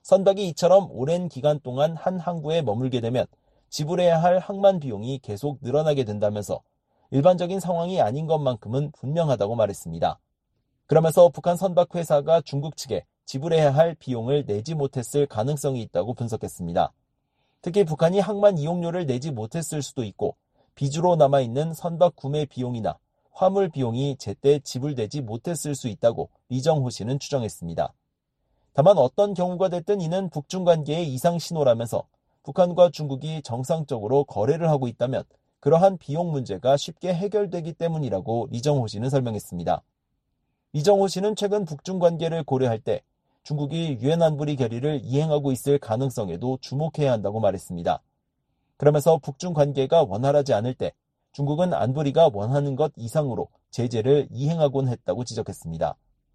[SPEAKER 6] 선박이 이처럼 오랜 기간 동안 한 항구에 머물게 되면 지불해야 할 항만 비용이 계속 늘어나게 된다면서 일반적인 상황이 아닌 것만큼은 분명하다고 말했습니다. 그러면서 북한 선박 회사가 중국 측에 지불해야 할 비용을 내지 못했을 가능성이 있다고 분석했습니다. 특히 북한이 항만 이용료를 내지 못했을 수도 있고 빚으로 남아있는 선박 구매 비용이나 화물 비용이 제때 지불되지 못했을 수 있다고 리정호 씨는 추정했습니다. 다만 어떤 경우가 됐든 이는 북중 관계의 이상 신호라면서 북한과 중국이 정상적으로 거래를 하고 있다면 그러한 비용 문제가 쉽게 해결되기 때문이라고 리정호 씨는 설명했습니다. 리정호 씨는 최근 북중 관계를 고려할 때 중국이 유엔 안보리 결의를 이행하고 있을 가능성에도 주목해야 한다고 말했습니다. 그러면서 북중 관계가 원활하지 않을 때 중국은 안보리가 원하는 것 이상으로 제재를 이행하곤 했다고 지적했습니다.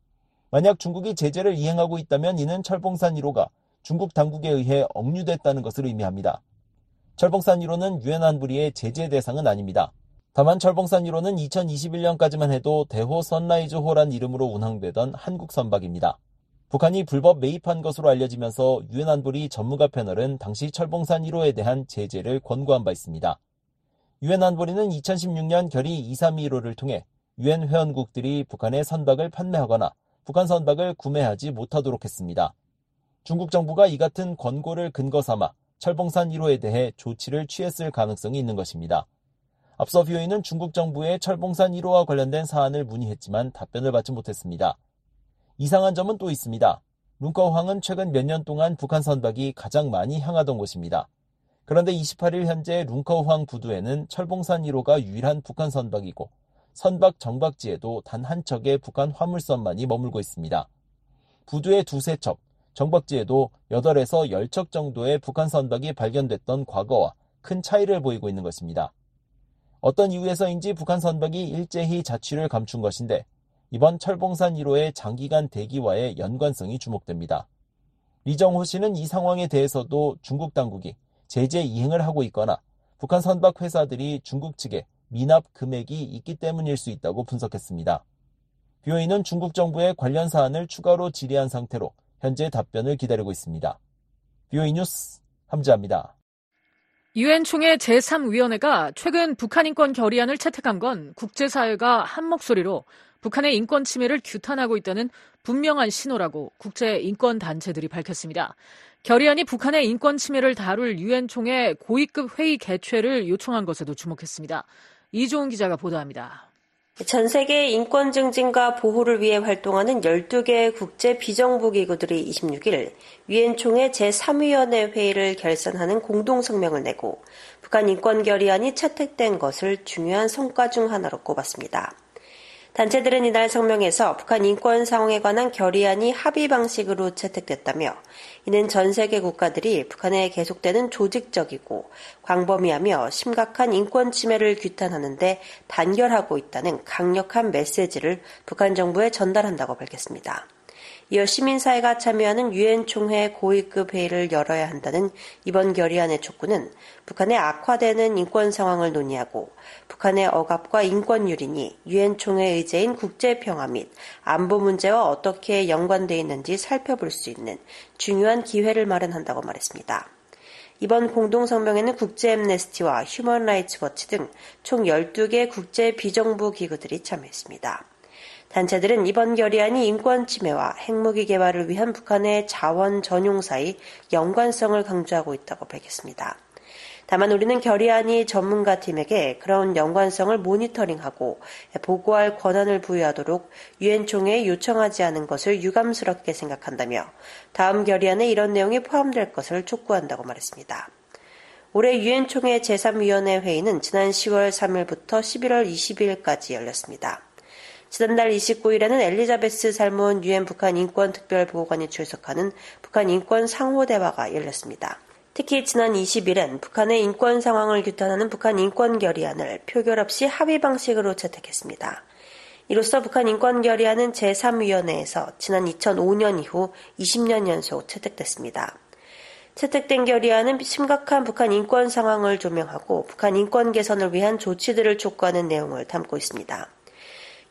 [SPEAKER 6] 만약 중국이 제재를 이행하고 있다면 이는 철봉산 1호가 중국 당국에 의해 억류됐다는 것을 의미합니다. 철봉산 1호는 유엔 안보리의 제재 대상은 아닙니다. 다만 철봉산 1호는 2021년까지만 해도 대호 선라이즈호란 이름으로 운항되던 한국 선박입니다. 북한이 불법 매입한 것으로 알려지면서 유엔 안보리 전무가 패널은 당시 철봉산 1호에 대한 제재를 권고한 바 있습니다. 유엔 안보리는 2016년 결의 2321호를 통해 유엔 회원국들이 북한의 선박을 판매하거나 북한 선박을 구매하지 못하도록 했습니다. 중국 정부가 이 같은 권고를 근거 삼아 철봉산 1호에 대해 조치를 취했을 가능성이 있는 것입니다. 앞서 VOA는 중국 정부의 철봉산 1호와 관련된 사안을 문의했지만 답변을 받지 못했습니다. 이상한 점은 또 있습니다. 룬커호항은 최근 몇 년 동안 북한 선박이 가장 많이 향하던 곳입니다. 그런데 28일 현재 룬커호항 부두에는 철봉산 1호가 유일한 북한 선박이고 선박 정박지에도 단 한 척의 북한 화물선만이 머물고 있습니다. 부두의 두세 척, 정박지에도 8에서 10척 정도의 북한 선박이 발견됐던 과거와 큰 차이를 보이고 있는 것입니다. 어떤 이유에서인지 북한 선박이 일제히 자취를 감춘 것인데 이번 철봉산 1호의 장기간 대기와의 연관성이 주목됩니다. 리정호 씨는 이 상황에 대해서도 중국 당국이 제재 이행을 하고 있거나 북한 선박 회사들이 중국 측에 미납 금액이 있기 때문일 수 있다고 분석했습니다. VOA는 중국 정부의 관련 사안을 추가로 질의한 상태로 현재 답변을 기다리고 있습니다. VOA 뉴스 함지아입니다.
[SPEAKER 5] 유엔 총회 제3위원회가 최근 북한 인권 결의안을 채택한 건 국제사회가 한 목소리로 북한의 인권 침해를 규탄하고 있다는 분명한 신호라고 국제인권단체들이 밝혔습니다. 결의안이 북한의 인권 침해를 다룰 유엔 총회 고위급 회의 개최를 요청한 것에도 주목했습니다. 이종훈 기자가 보도합니다.
[SPEAKER 2] 전 세계 인권 증진과 보호를 위해 활동하는 12개의 국제 비정부기구들이 26일 유엔 총회 제3위원회 회의를 결산하는 공동성명을 내고 북한 인권 결의안이 채택된 것을 중요한 성과 중 하나로 꼽았습니다. 단체들은 이날 성명에서 북한 인권 상황에 관한 결의안이 합의 방식으로 채택됐다며 이는 전 세계 국가들이 북한에 계속되는 조직적이고 광범위하며 심각한 인권 침해를 규탄하는 데 단결하고 있다는 강력한 메시지를 북한 정부에 전달한다고 밝혔습니다. 이어 시민사회가 참여하는 유엔 총회 고위급 회의를 열어야 한다는 이번 결의안의 촉구는 북한의 악화되는 인권 상황을 논의하고 북한의 억압과 인권 유린이 유엔 총회 의제인 국제평화 및 안보 문제와 어떻게 연관되어 있는지 살펴볼 수 있는 중요한 기회를 마련한다고 말했습니다. 이번 공동성명에는 국제애므네스티와 휴먼 라이츠 워치 등 총 12개 국제 비정부 기구들이 참여했습니다. 단체들은 이번 결의안이 인권 침해와 핵무기 개발을 위한 북한의 자원 전용사의 연관성을 강조하고 있다고 밝혔습니다. 다만 우리는 결의안이 전문가 팀에게 그런 연관성을 모니터링하고 보고할 권한을 부여하도록 유엔 총회에 요청하지 않은 것을 유감스럽게 생각한다며 다음 결의안에 이런 내용이 포함될 것을 촉구한다고 말했습니다. 올해 유엔 총회 제3위원회 회의는 지난 10월 3일부터 11월 20일까지 열렸습니다. 지난달 29일에는 엘리자베스 살몬 유엔 북한 인권 특별보고관이 출석하는 북한 인권 상호대화가 열렸습니다. 특히 지난 20일엔 북한의 인권 상황을 규탄하는 북한 인권 결의안을 표결 없이 합의 방식으로 채택했습니다. 이로써 북한 인권 결의안은 제3위원회에서 지난 2005년 이후 20년 연속 채택됐습니다. 채택된 결의안은 심각한 북한 인권 상황을 조명하고 북한 인권 개선을 위한 조치들을 촉구하는 내용을 담고 있습니다.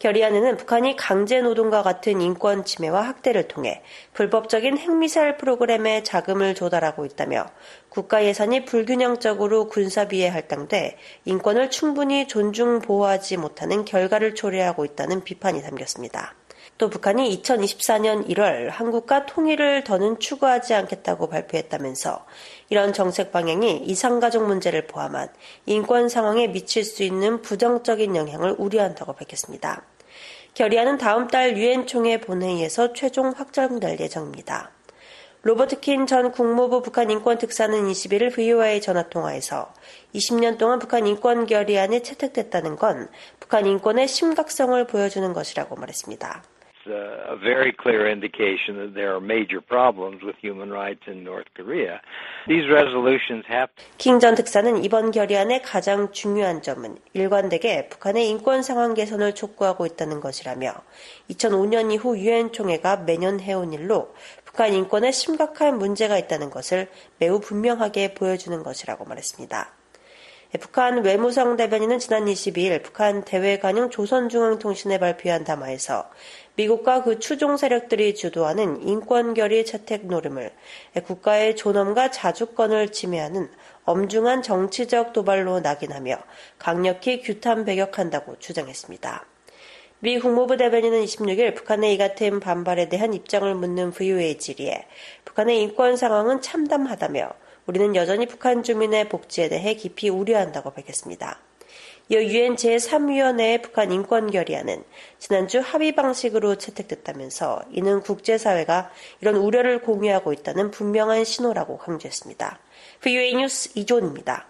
[SPEAKER 2] 결의안에는 북한이 강제노동과 같은 인권 침해와 학대를 통해 불법적인 핵미사일 프로그램에 자금을 조달하고 있다며 국가 예산이 불균형적으로 군사비에 할당돼 인권을 충분히 존중 보호하지 못하는 결과를 초래하고 있다는 비판이 담겼습니다. 또 북한이 2024년 1월 한국과 통일을 더는 추구하지 않겠다고 발표했다면서 이런 정책 방향이 이산가족 문제를 포함한 인권 상황에 미칠 수 있는 부정적인 영향을 우려한다고 밝혔습니다. 결의안은 다음 달 유엔 총회 본회의에서 최종 확정될 예정입니다. 로버트 킨 전 국무부 북한 인권특사는 21일 VOA의 전화통화에서 20년 동안 북한 인권 결의안이 채택됐다는 건 북한 인권의 심각성을 보여주는 것이라고 말했습니다.
[SPEAKER 3] A very clear indication that there are major problems with human rights in North Korea. These resolutions have
[SPEAKER 2] 킹 전 특사는 이번 결의안의 가장 중요한 점은 일관되게 북한의 인권 상황 개선을 촉구하고 있다는 것이라며 2005년 이후 유엔 총회가 매년 해온 일로 북한 인권에 심각한 문제가 있다는 것을 매우 분명하게 보여주는 것이라고 말했습니다. 북한 외무성 대변인은 지난 22일 북한 대외관용 조선중앙통신에 발표한 담화에서 미국과 그 추종 세력들이 주도하는 인권결의 채택 노름을 국가의 존엄과 자주권을 침해하는 엄중한 정치적 도발로 낙인하며 강력히 규탄 배격한다고 주장했습니다. 미 국무부 대변인은 26일 북한의 이 같은 반발에 대한 입장을 묻는 VOA 질의에 북한의 인권 상황은 참담하다며 우리는 여전히 북한 주민의 복지에 대해 깊이 우려한다고 밝혔습니다. 이어 유엔 제3위원회의 북한 인권 결의안은 지난주 합의 방식으로 채택됐다면서 이는 국제사회가 이런 우려를 공유하고 있다는 분명한 신호라고 강조했습니다. VOA 뉴스 이조은입니다.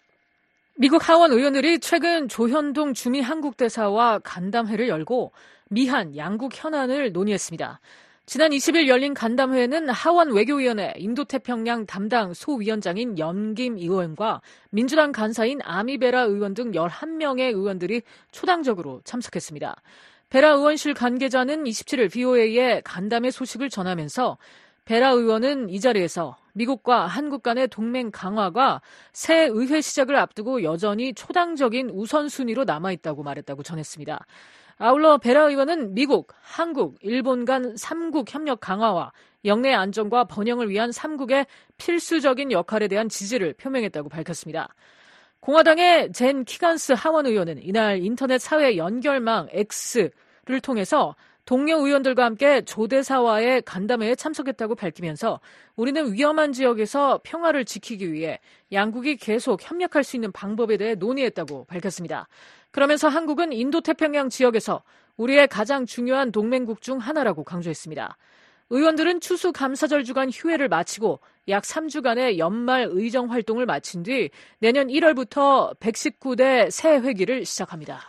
[SPEAKER 5] 미국 하원 의원들이 최근 조현동 주미 한국 대사와 간담회를 열고 미한 양국 현안을 논의했습니다. 지난 20일 열린 간담회에는 하원 외교위원회 인도태평양 담당 소위원장인 연김 의원과 민주당 간사인 아미베라 의원 등 11명의 의원들이 초당적으로 참석했습니다. 베라 의원실 관계자는 27일 VOA에 간담회 소식을 전하면서 베라 의원은 이 자리에서 미국과 한국 간의 동맹 강화가 새 의회 시작을 앞두고 여전히 초당적인 우선순위로 남아있다고 말했다고 전했습니다. 아울러 베라 의원은 미국, 한국, 일본 간 3국 협력 강화와 영내 안정과 번영을 위한 3국의 필수적인 역할에 대한 지지를 표명했다고 밝혔습니다. 공화당의 젠 키간스 하원 의원은 이날 인터넷 사회 연결망 X를 통해서 동료 의원들과 함께 조 대사와의 간담회에 참석했다고 밝히면서 우리는 위험한 지역에서 평화를 지키기 위해 양국이 계속 협력할 수 있는 방법에 대해 논의했다고 밝혔습니다. 그러면서 한국은 인도태평양 지역에서 우리의 가장 중요한 동맹국 중 하나라고 강조했습니다. 의원들은 추수감사절 주간 휴회를 마치고 약 3주간의 연말 의정 활동을 마친 뒤 내년 1월부터 119대 새 회기를 시작합니다.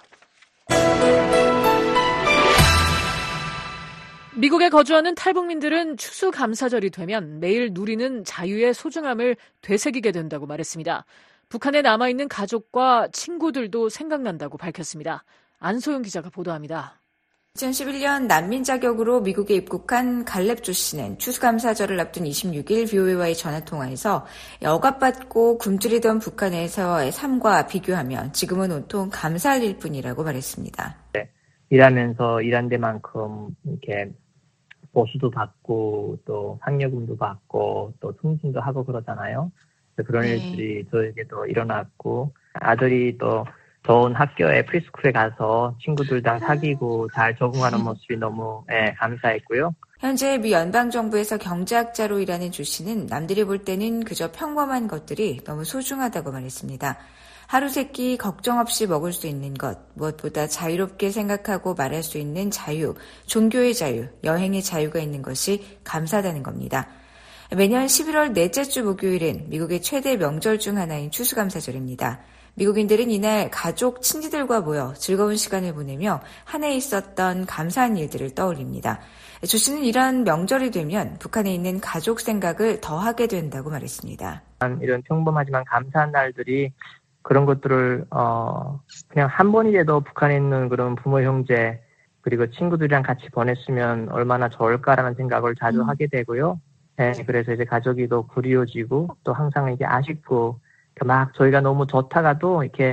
[SPEAKER 5] 미국에 거주하는 탈북민들은 추수감사절이 되면 매일 누리는 자유의 소중함을 되새기게 된다고 말했습니다. 북한에 남아있는 가족과 친구들도 생각난다고 밝혔습니다. 안소영 기자가 보도합니다.
[SPEAKER 22] 2011년 난민 자격으로 미국에 입국한 갈렙조 씨는 추수감사절을 앞둔 26일 VOA와의 전화통화에서 억압받고 굶주리던 북한에서의 삶과 비교하면 지금은 온통 감사할 일뿐이라고 말했습니다.
[SPEAKER 23] 네, 일하면서 일한 데만큼 이렇게 보수도 받고 또 상여금도 받고 또 승진도 하고 그러잖아요. 그런 일들이 저에게도 일어났고 아들이 또 좋은 학교에 프리스쿨에 가서 친구들랑 사귀고 잘 적응하는 모습이 너무 감사했고요.
[SPEAKER 22] 현재 미 연방정부에서 경제학자로 일하는 조 씨는 남들이 볼 때는 그저 평범한 것들이 너무 소중하다고 말했습니다. 하루 세끼 걱정 없이 먹을 수 있는 것, 무엇보다 자유롭게 생각하고 말할 수 있는 자유, 종교의 자유, 여행의 자유가 있는 것이 감사하다는 겁니다. 매년 11월 넷째 주 목요일은 미국의 최대 명절 중 하나인 추수감사절입니다. 미국인들은 이날 가족, 친지들과 모여 즐거운 시간을 보내며 한 해에 있었던 감사한 일들을 떠올립니다. 조 씨는 이런 명절이 되면 북한에 있는 가족 생각을 더 하게 된다고 말했습니다.
[SPEAKER 23] 이런 평범하지만 감사한 날들이 그런 것들을 그냥 한 번이라도 북한에 있는 그런 부모, 형제 그리고 친구들이랑 같이 보냈으면 얼마나 좋을까라는 생각을 자주 하게 되고요. 네, 그래서 이제 가족이 더 그리워지고 또 항상 이게 아쉽고 막 저희가 너무 좋다가도 이렇게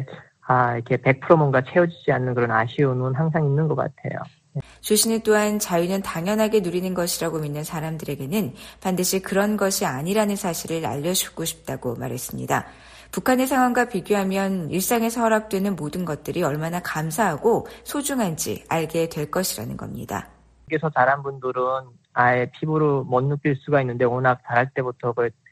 [SPEAKER 23] 이렇게 100% 뭔가 채워지지 않는 그런 아쉬움은 항상 있는 것 같아요.
[SPEAKER 22] 조 씨는 또한 자유는 당연하게 누리는 것이라고 믿는 사람들에게는 반드시 그런 것이 아니라는 사실을 알려주고 싶다고 말했습니다. 북한의 상황과 비교하면 일상에서 허락되는 모든 것들이 얼마나 감사하고 소중한지 알게 될 것이라는 겁니다.
[SPEAKER 23] 여기서 자란 분들은 아예 피부로 못 느낄 수가 있는데 워낙 자랄 때부터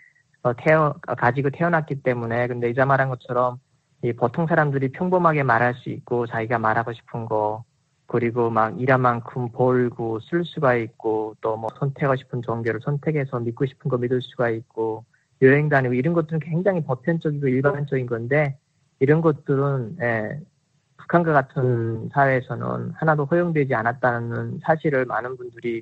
[SPEAKER 23] 가지고 태어났기 때문에 근데 이자 말한 것처럼 이 보통 사람들이 평범하게 말할 수 있고 자기가 말하고 싶은 거 그리고 막 일한 만큼 벌고 쓸 수가 있고 또 뭐 선택하고 싶은 종교를 선택해서 믿고 싶은 거 믿을 수가 있고 여행 다니고 이런 것들은 굉장히 보편적이고 일반적인 건데 이런 것들은 북한과 같은 사회에서는 하나도 허용되지 않았다는 사실을 많은 분들이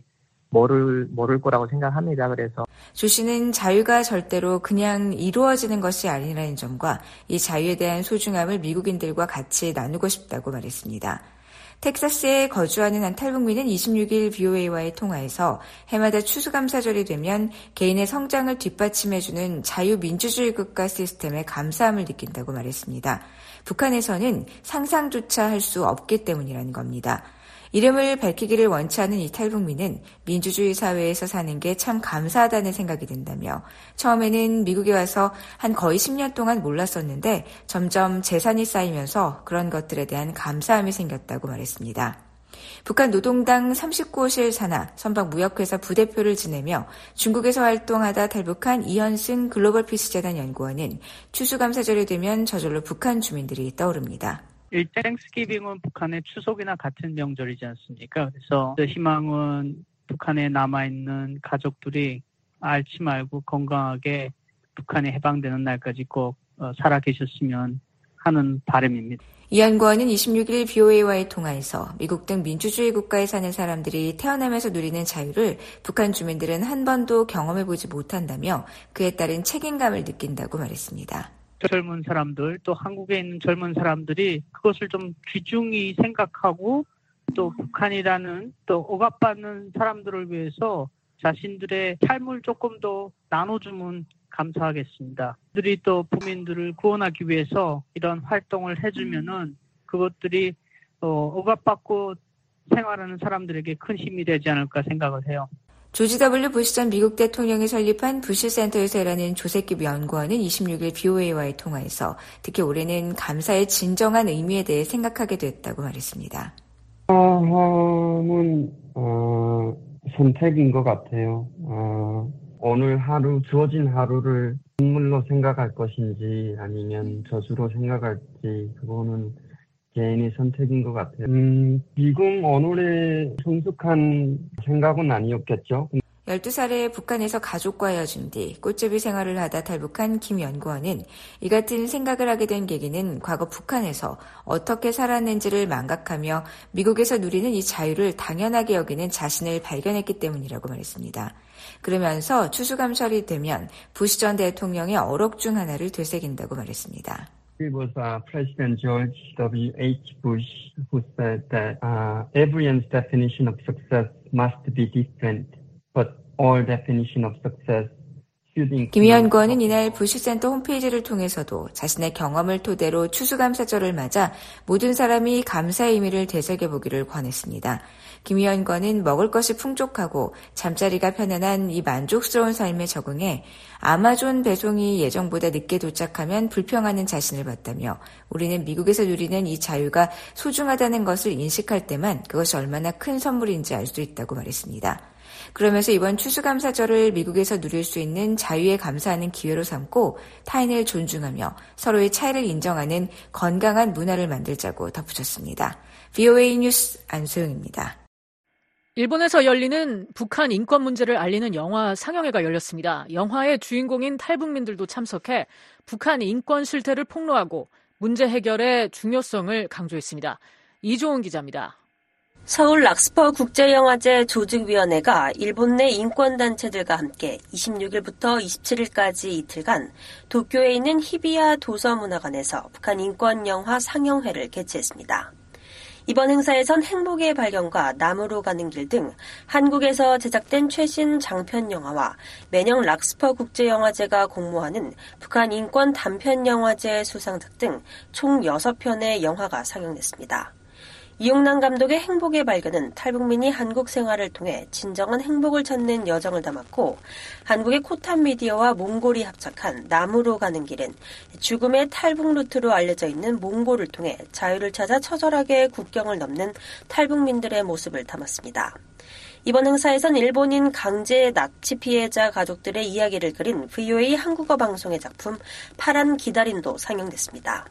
[SPEAKER 23] 모를 거라고 생각합니다. 그래서
[SPEAKER 22] 조 씨는 자유가 절대로 그냥 이루어지는 것이 아니라는 점과 이 자유에 대한 소중함을 미국인들과 같이 나누고 싶다고 말했습니다. 텍사스에 거주하는 한 탈북민은 26일 VOA와의 통화에서 해마다 추수감사절이 되면 개인의 성장을 뒷받침해주는 자유민주주의 국가 시스템에 감사함을 느낀다고 말했습니다. 북한에서는 상상조차 할 수 없기 때문이라는 겁니다. 이름을 밝히기를 원치 않은 이 탈북민은 민주주의 사회에서 사는 게 참 감사하다는 생각이 든다며 처음에는 미국에 와서 한 거의 10년 동안 몰랐었는데 점점 재산이 쌓이면서 그런 것들에 대한 감사함이 생겼다고 말했습니다. 북한 노동당 39호실 산하 선박무역회사 부대표를 지내며 중국에서 활동하다 탈북한 이현승 글로벌 피스재단 연구원은 추수감사절이 되면 저절로 북한 주민들이 떠오릅니다.
[SPEAKER 1] 이 땡스기빙은 북한의 추석이나 같은 명절이지 않습니까? 그래서 희망은 북한에 남아있는 가족들이 앓지 말고 건강하게 북한에 해방되는 날까지 꼭 살아계셨으면 하는 바람입니다.
[SPEAKER 22] 이 연구원은 26일 VOA와의 통화에서 미국 등 민주주의 국가에 사는 사람들이 태어나면서 누리는 자유를 북한 주민들은 한 번도 경험해보지 못한다며 그에 따른 책임감을 느낀다고 말했습니다.
[SPEAKER 1] 젊은 사람들 또 한국에 있는 젊은 사람들이 그것을 좀 귀중히 생각하고 또 북한이라는 또 억압받는 사람들을 위해서 자신들의 삶을 조금 더 나눠주면 감사하겠습니다. 그들이 또 국민들을 구원하기 위해서 이런 활동을 해주면은 그것들이 억압받고 생활하는 사람들에게 큰 힘이 되지 않을까 생각을 해요.
[SPEAKER 22] 조지 W. 부시 전 미국 대통령이 설립한 부시 센터에서 일하는 조세기 연구원은 26일 VOA와의 통화에서 특히 올해는 감사의 진정한 의미에 대해 생각하게 됐다고 말했습니다.
[SPEAKER 4] 감사함은 선택인 것 같아요. 오늘 하루, 주어진 하루를 선물로 생각할 것인지 아니면 저주로 생각할지 그거는 개인의 선택인 것 같아요. 지금 오늘의 성숙한 생각은 아니었겠죠.
[SPEAKER 22] 12살에 북한에서 가족과 헤어진 뒤 꽃제비 생활을 하다 탈북한 김 연구원은 이 같은 생각을 하게 된 계기는 과거 북한에서 어떻게 살았는지를 망각하며 미국에서 누리는 이 자유를 당연하게 여기는 자신을 발견했기 때문이라고 말했습니다. 그러면서 추수감사절이 되면 부시 전 대통령의 어록 중 하나를 되새긴다고 말했습니다.
[SPEAKER 4] It was President George W.H. Bush who said that everyone's definition of success must be different, but all definition of success should include.
[SPEAKER 22] 김 연구원은 이날 부시센터 홈페이지를 통해서도 자신의 경험을 토대로 추수감사절을 맞아 모든 사람이 감사의 의미를 되새겨보기를 권했습니다. 김 연구원은 먹을 것이 풍족하고 잠자리가 편안한 이 만족스러운 삶에 적응해 아마존 배송이 예정보다 늦게 도착하면 불평하는 자신을 봤다며 우리는 미국에서 누리는 이 자유가 소중하다는 것을 인식할 때만 그것이 얼마나 큰 선물인지 알 수 있다고 말했습니다. 그러면서 이번 추수감사절을 미국에서 누릴 수 있는 자유에 감사하는 기회로 삼고 타인을 존중하며 서로의 차이를 인정하는 건강한 문화를 만들자고 덧붙였습니다. VOA 뉴스 안소영입니다.
[SPEAKER 5] 일본에서 열리는 북한 인권 문제를 알리는 영화 상영회가 열렸습니다. 영화의 주인공인 탈북민들도 참석해 북한 인권 실태를 폭로하고 문제 해결의 중요성을 강조했습니다. 이조은 기자입니다.
[SPEAKER 2] 서울 락스퍼 국제영화제 조직위원회가 일본 내 인권단체들과 함께 26일부터 27일까지 이틀간 도쿄에 있는 히비야 도서문화관에서 북한 인권영화 상영회를 개최했습니다. 이번 행사에선 행복의 발견과 나무로 가는 길 등 한국에서 제작된 최신 장편 영화와 매년 락스퍼 국제영화제가 공모하는 북한 인권 단편 영화제 수상작 등 총 6편의 영화가 상영됐습니다. 이용남 감독의 행복의 발견은 탈북민이 한국 생활을 통해 진정한 행복을 찾는 여정을 담았고, 한국의 코탄 미디어와 몽골이 합작한 나무로 가는 길은 죽음의 탈북 루트로 알려져 있는 몽골을 통해 자유를 찾아 처절하게 국경을 넘는 탈북민들의 모습을 담았습니다. 이번 행사에선 일본인 강제 납치 피해자 가족들의 이야기를 그린 VOA 한국어 방송의 작품 파란 기다림도 상영됐습니다.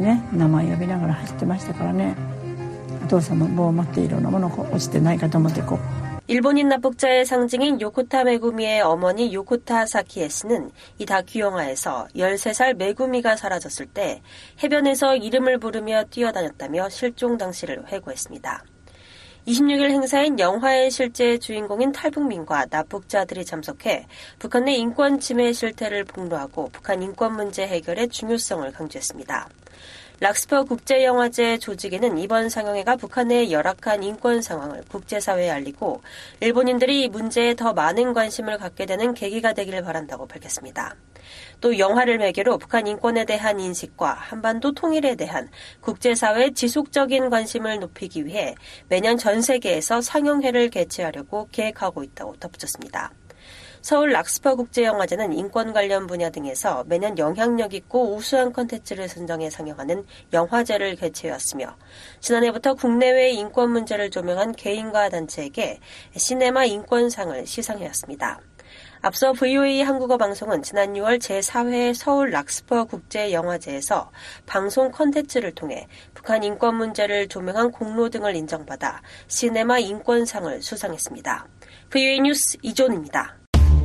[SPEAKER 2] 일본인 납북자의 상징인 요코타 메구미의 어머니 요코타 사키에 씨는 이 다큐 영화에서 13살 메구미가 사라졌을 때 해변에서 이름을 부르며 뛰어다녔다며 실종 당시를 회고했습니다. 26일 행사인 영화의 실제 주인공인 탈북민과 납북자들이 참석해 북한 내 인권 침해 실태를 폭로하고 북한 인권 문제 해결의 중요성을 강조했습니다. 락스퍼 국제영화제 조직에는 이번 상영회가 북한의 열악한 인권 상황을 국제사회에 알리고 일본인들이 이 문제에 더 많은 관심을 갖게 되는 계기가 되기를 바란다고 밝혔습니다. 또 영화를 매개로 북한 인권에 대한 인식과 한반도 통일에 대한 국제사회의 지속적인 관심을 높이기 위해 매년 전 세계에서 상영회를 개최하려고 계획하고 있다고 덧붙였습니다. 서울 락스퍼 국제영화제는 인권 관련 분야 등에서 매년 영향력 있고 우수한 콘텐츠를 선정해 상영하는 영화제를 개최해왔으며 지난해부터 국내외 인권 문제를 조명한 개인과 단체에게 시네마 인권상을 시상해왔습니다. 앞서 VOA 한국어 방송은 지난 6월 제4회 서울 락스퍼 국제영화제에서 방송 콘텐츠를 통해 북한 인권 문제를 조명한 공로 등을 인정받아 시네마 인권상을 수상했습니다. VOA 뉴스 이존입니다.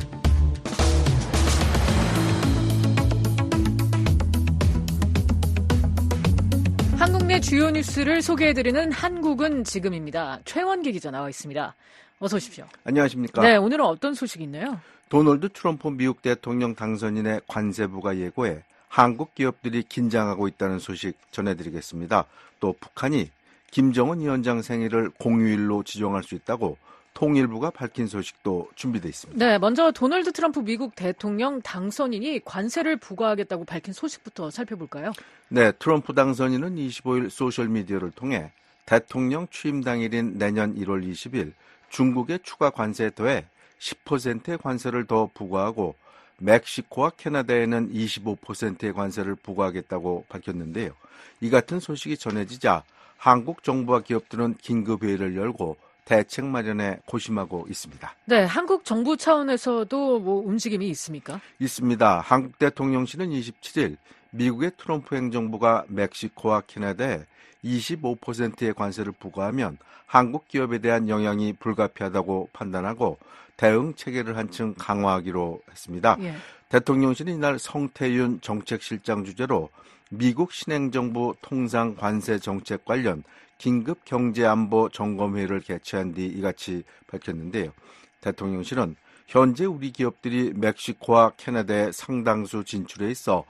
[SPEAKER 5] 한국 내 주요 뉴스를 소개해드리는 한국은 지금입니다. 최원기 기자 나와 있습니다. 어서 오십시오.
[SPEAKER 8] 안녕하십니까.
[SPEAKER 5] 네, 오늘은 어떤 소식이 있나요?
[SPEAKER 8] 도널드 트럼프 미국 대통령 당선인의 관세부가 예고해 한국 기업들이 긴장하고 있다는 소식 전해드리겠습니다. 또 북한이 김정은 위원장 생일을 공휴일로 지정할 수 있다고 통일부가 밝힌 소식도 준비되어 있습니다.
[SPEAKER 5] 네, 먼저 도널드 트럼프 미국 대통령 당선인이 관세를 부과하겠다고 밝힌 소식부터 살펴볼까요?
[SPEAKER 8] 네, 트럼프 당선인은 25일 소셜미디어를 통해 대통령 취임 당일인 내년 1월 20일 중국의 추가 관세에 더해 10%의 관세를 더 부과하고 멕시코와 캐나다에는 25%의 관세를 부과하겠다고 밝혔는데요. 이 같은 소식이 전해지자 한국 정부와 기업들은 긴급회의를 열고 대책 마련에 고심하고 있습니다.
[SPEAKER 5] 네, 한국 정부 차원에서도 움직임이 있습니까?
[SPEAKER 8] 있습니다. 한국 대통령실은 27일 미국의 트럼프 행정부가 멕시코와 캐나다에 25%의 관세를 부과하면 한국 기업에 대한 영향이 불가피하다고 판단하고 대응 체계를 한층 강화하기로 했습니다.
[SPEAKER 5] 예.
[SPEAKER 8] 대통령실은 이날 성태윤 정책실장 주재로 미국 신행정부 통상 관세 정책 관련 긴급 경제안보 점검회의를 개최한 뒤 이같이 밝혔는데요. 대통령실은 현재 우리 기업들이 멕시코와 캐나다에 상당수 진출해 있어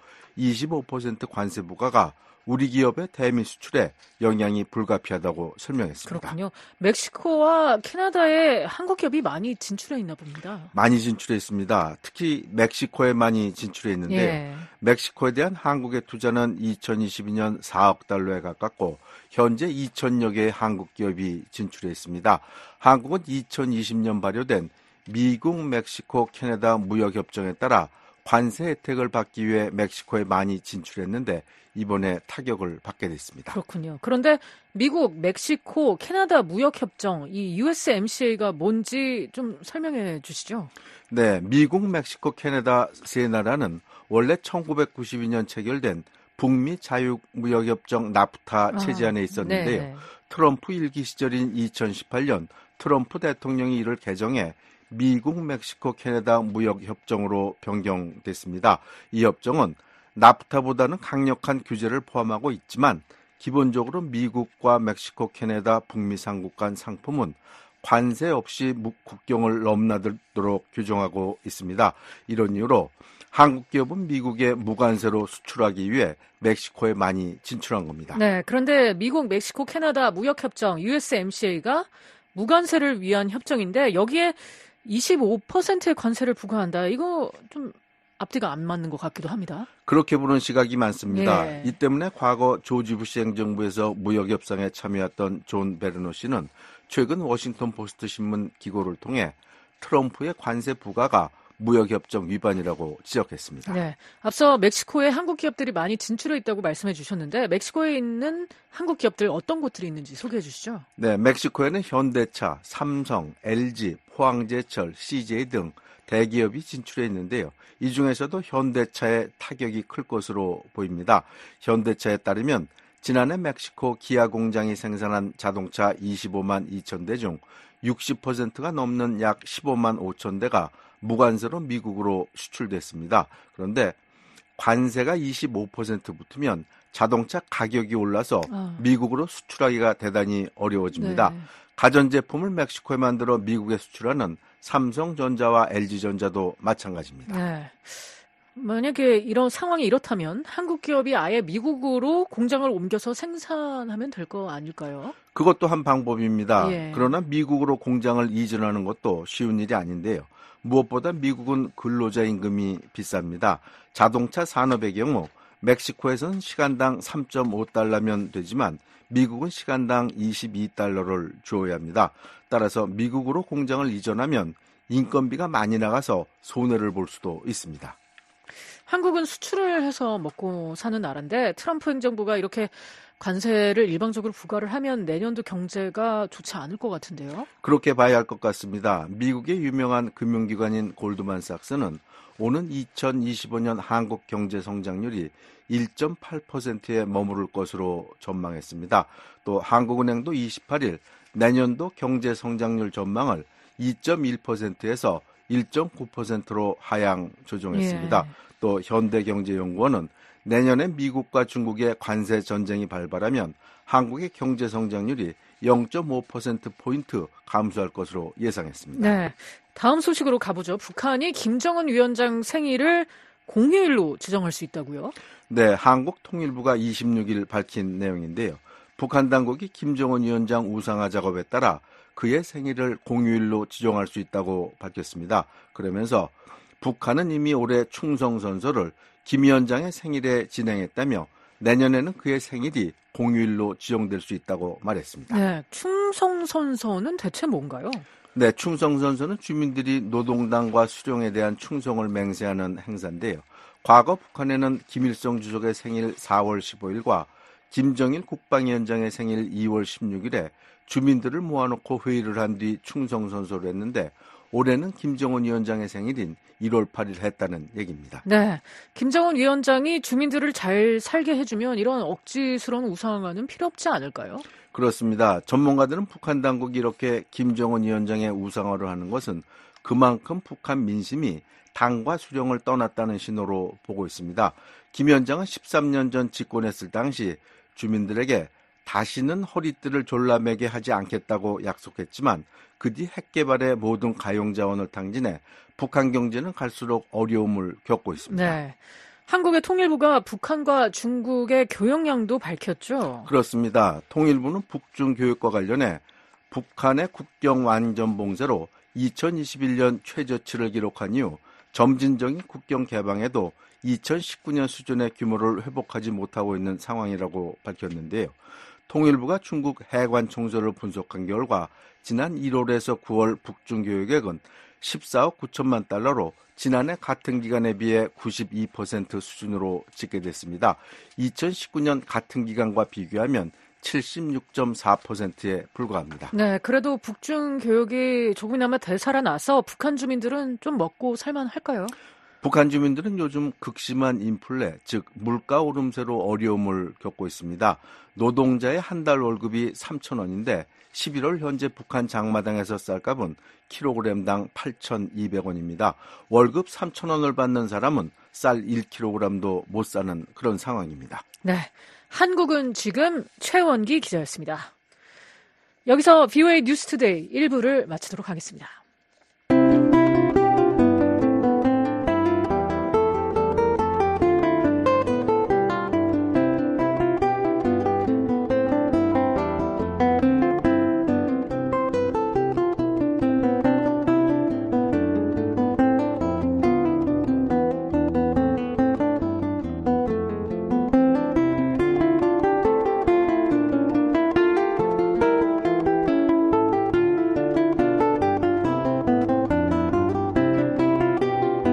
[SPEAKER 8] 25% 관세 부과가 우리 기업의 대미 수출에 영향이 불가피하다고 설명했습니다.
[SPEAKER 5] 그렇군요. 멕시코와 캐나다에 한국 기업이 많이 진출해 있나 봅니다.
[SPEAKER 8] 많이 진출해 있습니다. 특히 멕시코에 많이 진출해 있는데요.
[SPEAKER 5] 예.
[SPEAKER 8] 멕시코에 대한 한국의 투자는 2022년 4억 달러에 가깝고 현재 2천여 개의 한국 기업이 진출해 있습니다. 한국은 2020년 발효된 미국, 멕시코, 캐나다 무역협정에 따라 관세 혜택을 받기 위해 멕시코에 많이 진출했는데 이번에 타격을 받게 됐습니다.
[SPEAKER 5] 그렇군요. 그런데 미국, 멕시코, 캐나다 무역협정, 이 USMCA가 뭔지 좀 설명해 주시죠.
[SPEAKER 8] 네, 미국, 멕시코, 캐나다 세 나라는 원래 1992년 체결된 북미 자유무역협정 나프타 체제 안에 있었는데요.
[SPEAKER 5] 네.
[SPEAKER 8] 트럼프 1기 시절인 2018년 트럼프 대통령이 이를 개정해 미국, 멕시코, 캐나다 무역협정으로 변경됐습니다. 이 협정은 나프타보다는 강력한 규제를 포함하고 있지만 기본적으로 미국과 멕시코, 캐나다, 북미 3국 간 상품은 관세 없이 국경을 넘나들도록 규정하고 있습니다. 이런 이유로 한국 기업은 미국에 무관세로 수출하기 위해 멕시코에 많이 진출한 겁니다.
[SPEAKER 5] 네, 그런데 미국, 멕시코, 캐나다 무역협정 USMCA가 무관세를 위한 협정인데 여기에 25%의 관세를 부과한다. 이거 좀 앞뒤가 안 맞는 것 같기도 합니다.
[SPEAKER 8] 그렇게 보는 시각이 많습니다.
[SPEAKER 5] 네.
[SPEAKER 8] 이 때문에 과거 조지 부시 행정부에서 무역협상에 참여했던 존 베르노 씨는 최근 워싱턴 포스트 신문 기고를 통해 트럼프의 관세 부과가 무역협정 위반이라고 지적했습니다.
[SPEAKER 5] 네, 앞서 멕시코에 한국 기업들이 많이 진출해 있다고 말씀해 주셨는데 멕시코에 있는 한국 기업들 어떤 곳들이 있는지 소개해 주시죠.
[SPEAKER 8] 네, 멕시코에는 현대차, 삼성, LG, 포항제철, CJ 등 대기업이 진출해 있는데요. 이 중에서도 현대차의 타격이 클 것으로 보입니다. 현대차에 따르면 지난해 멕시코 기아 공장이 생산한 자동차 25만 2천 대 중 60%가 넘는 약 15만 5천 대가 무관세로 미국으로 수출됐습니다. 그런데 관세가 25% 붙으면 자동차 가격이 올라서 미국으로 수출하기가 대단히 어려워집니다.
[SPEAKER 5] 네.
[SPEAKER 8] 가전제품을 멕시코에 만들어 미국에 수출하는 삼성전자와 LG전자도 마찬가지입니다.
[SPEAKER 5] 네. 만약에 이런 상황이 이렇다면 한국 기업이 아예 미국으로 공장을 옮겨서 생산하면 될 거 아닐까요?
[SPEAKER 8] 그것도 한 방법입니다.
[SPEAKER 5] 예.
[SPEAKER 8] 그러나 미국으로 공장을 이전하는 것도 쉬운 일이 아닌데요. 무엇보다 미국은 근로자 임금이 비쌉니다. 자동차 산업의 경우 멕시코에서는 시간당 3.5달러면 되지만 미국은 시간당 22달러를 줘야 합니다. 따라서 미국으로 공장을 이전하면 인건비가 많이 나가서 손해를 볼 수도 있습니다.
[SPEAKER 5] 한국은 수출을 해서 먹고 사는 나라인데 트럼프 행정부가 이렇게 관세를 일방적으로 부과를 하면 내년도 경제가 좋지 않을 것 같은데요.
[SPEAKER 8] 그렇게 봐야 할 것 같습니다. 미국의 유명한 금융기관인 골드만삭스는 오는 2025년 한국 경제 성장률이 1.8%에 머무를 것으로 전망했습니다. 또 한국은행도 28일 내년도 경제 성장률 전망을 2.1%에서 1.9%로 하향 조정했습니다.
[SPEAKER 5] 예.
[SPEAKER 8] 또 현대경제연구원은 내년에 미국과 중국의 관세 전쟁이 발발하면 한국의 경제 성장률이 0.5%포인트 감소할 것으로 예상했습니다.
[SPEAKER 5] 네, 다음 소식으로 가보죠. 북한이 김정은 위원장 생일을 공휴일로 지정할 수 있다고요?
[SPEAKER 8] 네, 한국통일부가 26일 밝힌 내용인데요. 북한 당국이 김정은 위원장 우상화 작업에 따라 그의 생일을 공휴일로 지정할 수 있다고 밝혔습니다. 그러면서 북한은 이미 올해 충성선서를 김 위원장의 생일에 진행했다며 내년에는 그의 생일이 공휴일로 지정될 수 있다고 말했습니다.
[SPEAKER 5] 네, 충성선서는 대체 뭔가요?
[SPEAKER 8] 네, 충성선서는 주민들이 노동당과 수령에 대한 충성을 맹세하는 행사인데요. 과거 북한에는 김일성 주석의 생일 4월 15일과 김정일 국방위원장의 생일 2월 16일에 주민들을 모아놓고 회의를 한 뒤 충성선서를 했는데 올해는 김정은 위원장의 생일인 1월 8일 했다는 얘기입니다.
[SPEAKER 5] 네, 김정은 위원장이 주민들을 잘 살게 해주면 이런 억지스러운 우상화는 필요 없지 않을까요?
[SPEAKER 8] 그렇습니다. 전문가들은 북한 당국이 이렇게 김정은 위원장의 우상화를 하는 것은 그만큼 북한 민심이 당과 수령을 떠났다는 신호로 보고 있습니다. 김 위원장은 13년 전 집권했을 당시 주민들에게 다시는 허리띠를 졸라매게 하지 않겠다고 약속했지만 그 뒤 핵개발의 모든 가용자원을 탕진해 북한 경제는 갈수록 어려움을 겪고 있습니다.
[SPEAKER 5] 네, 한국의 통일부가 북한과 중국의 교역량도 밝혔죠?
[SPEAKER 8] 그렇습니다. 통일부는 북중 교역과 관련해 북한의 국경 완전 봉쇄로 2021년 최저치를 기록한 이후 점진적인 국경 개방에도 2019년 수준의 규모를 회복하지 못하고 있는 상황이라고 밝혔는데요. 통일부가 중국 해관 총소를 분석한 결과 지난 1월에서 9월 북중 교역액은 14억 9천만 달러로 지난해 같은 기간에 비해 92% 수준으로 집계됐습니다. 2019년 같은 기간과 비교하면 76.4%에 불과합니다.
[SPEAKER 5] 네, 그래도 북중 교역이 조금이나마 되살아나서 북한 주민들은 좀 먹고 살만할까요?
[SPEAKER 8] 북한 주민들은 요즘 극심한 인플레, 즉 물가 오름세로 어려움을 겪고 있습니다. 노동자의 한 달 월급이 3,000원인데 11월 현재 북한 장마당에서 쌀값은 킬로그램당 8,200원입니다. 월급 3,000원을 받는 사람은 쌀 1kg도 못 사는 그런 상황입니다.
[SPEAKER 5] 네, 한국은 지금 최원기 기자였습니다. 여기서 VOA 뉴스투데이 1부를 마치도록 하겠습니다.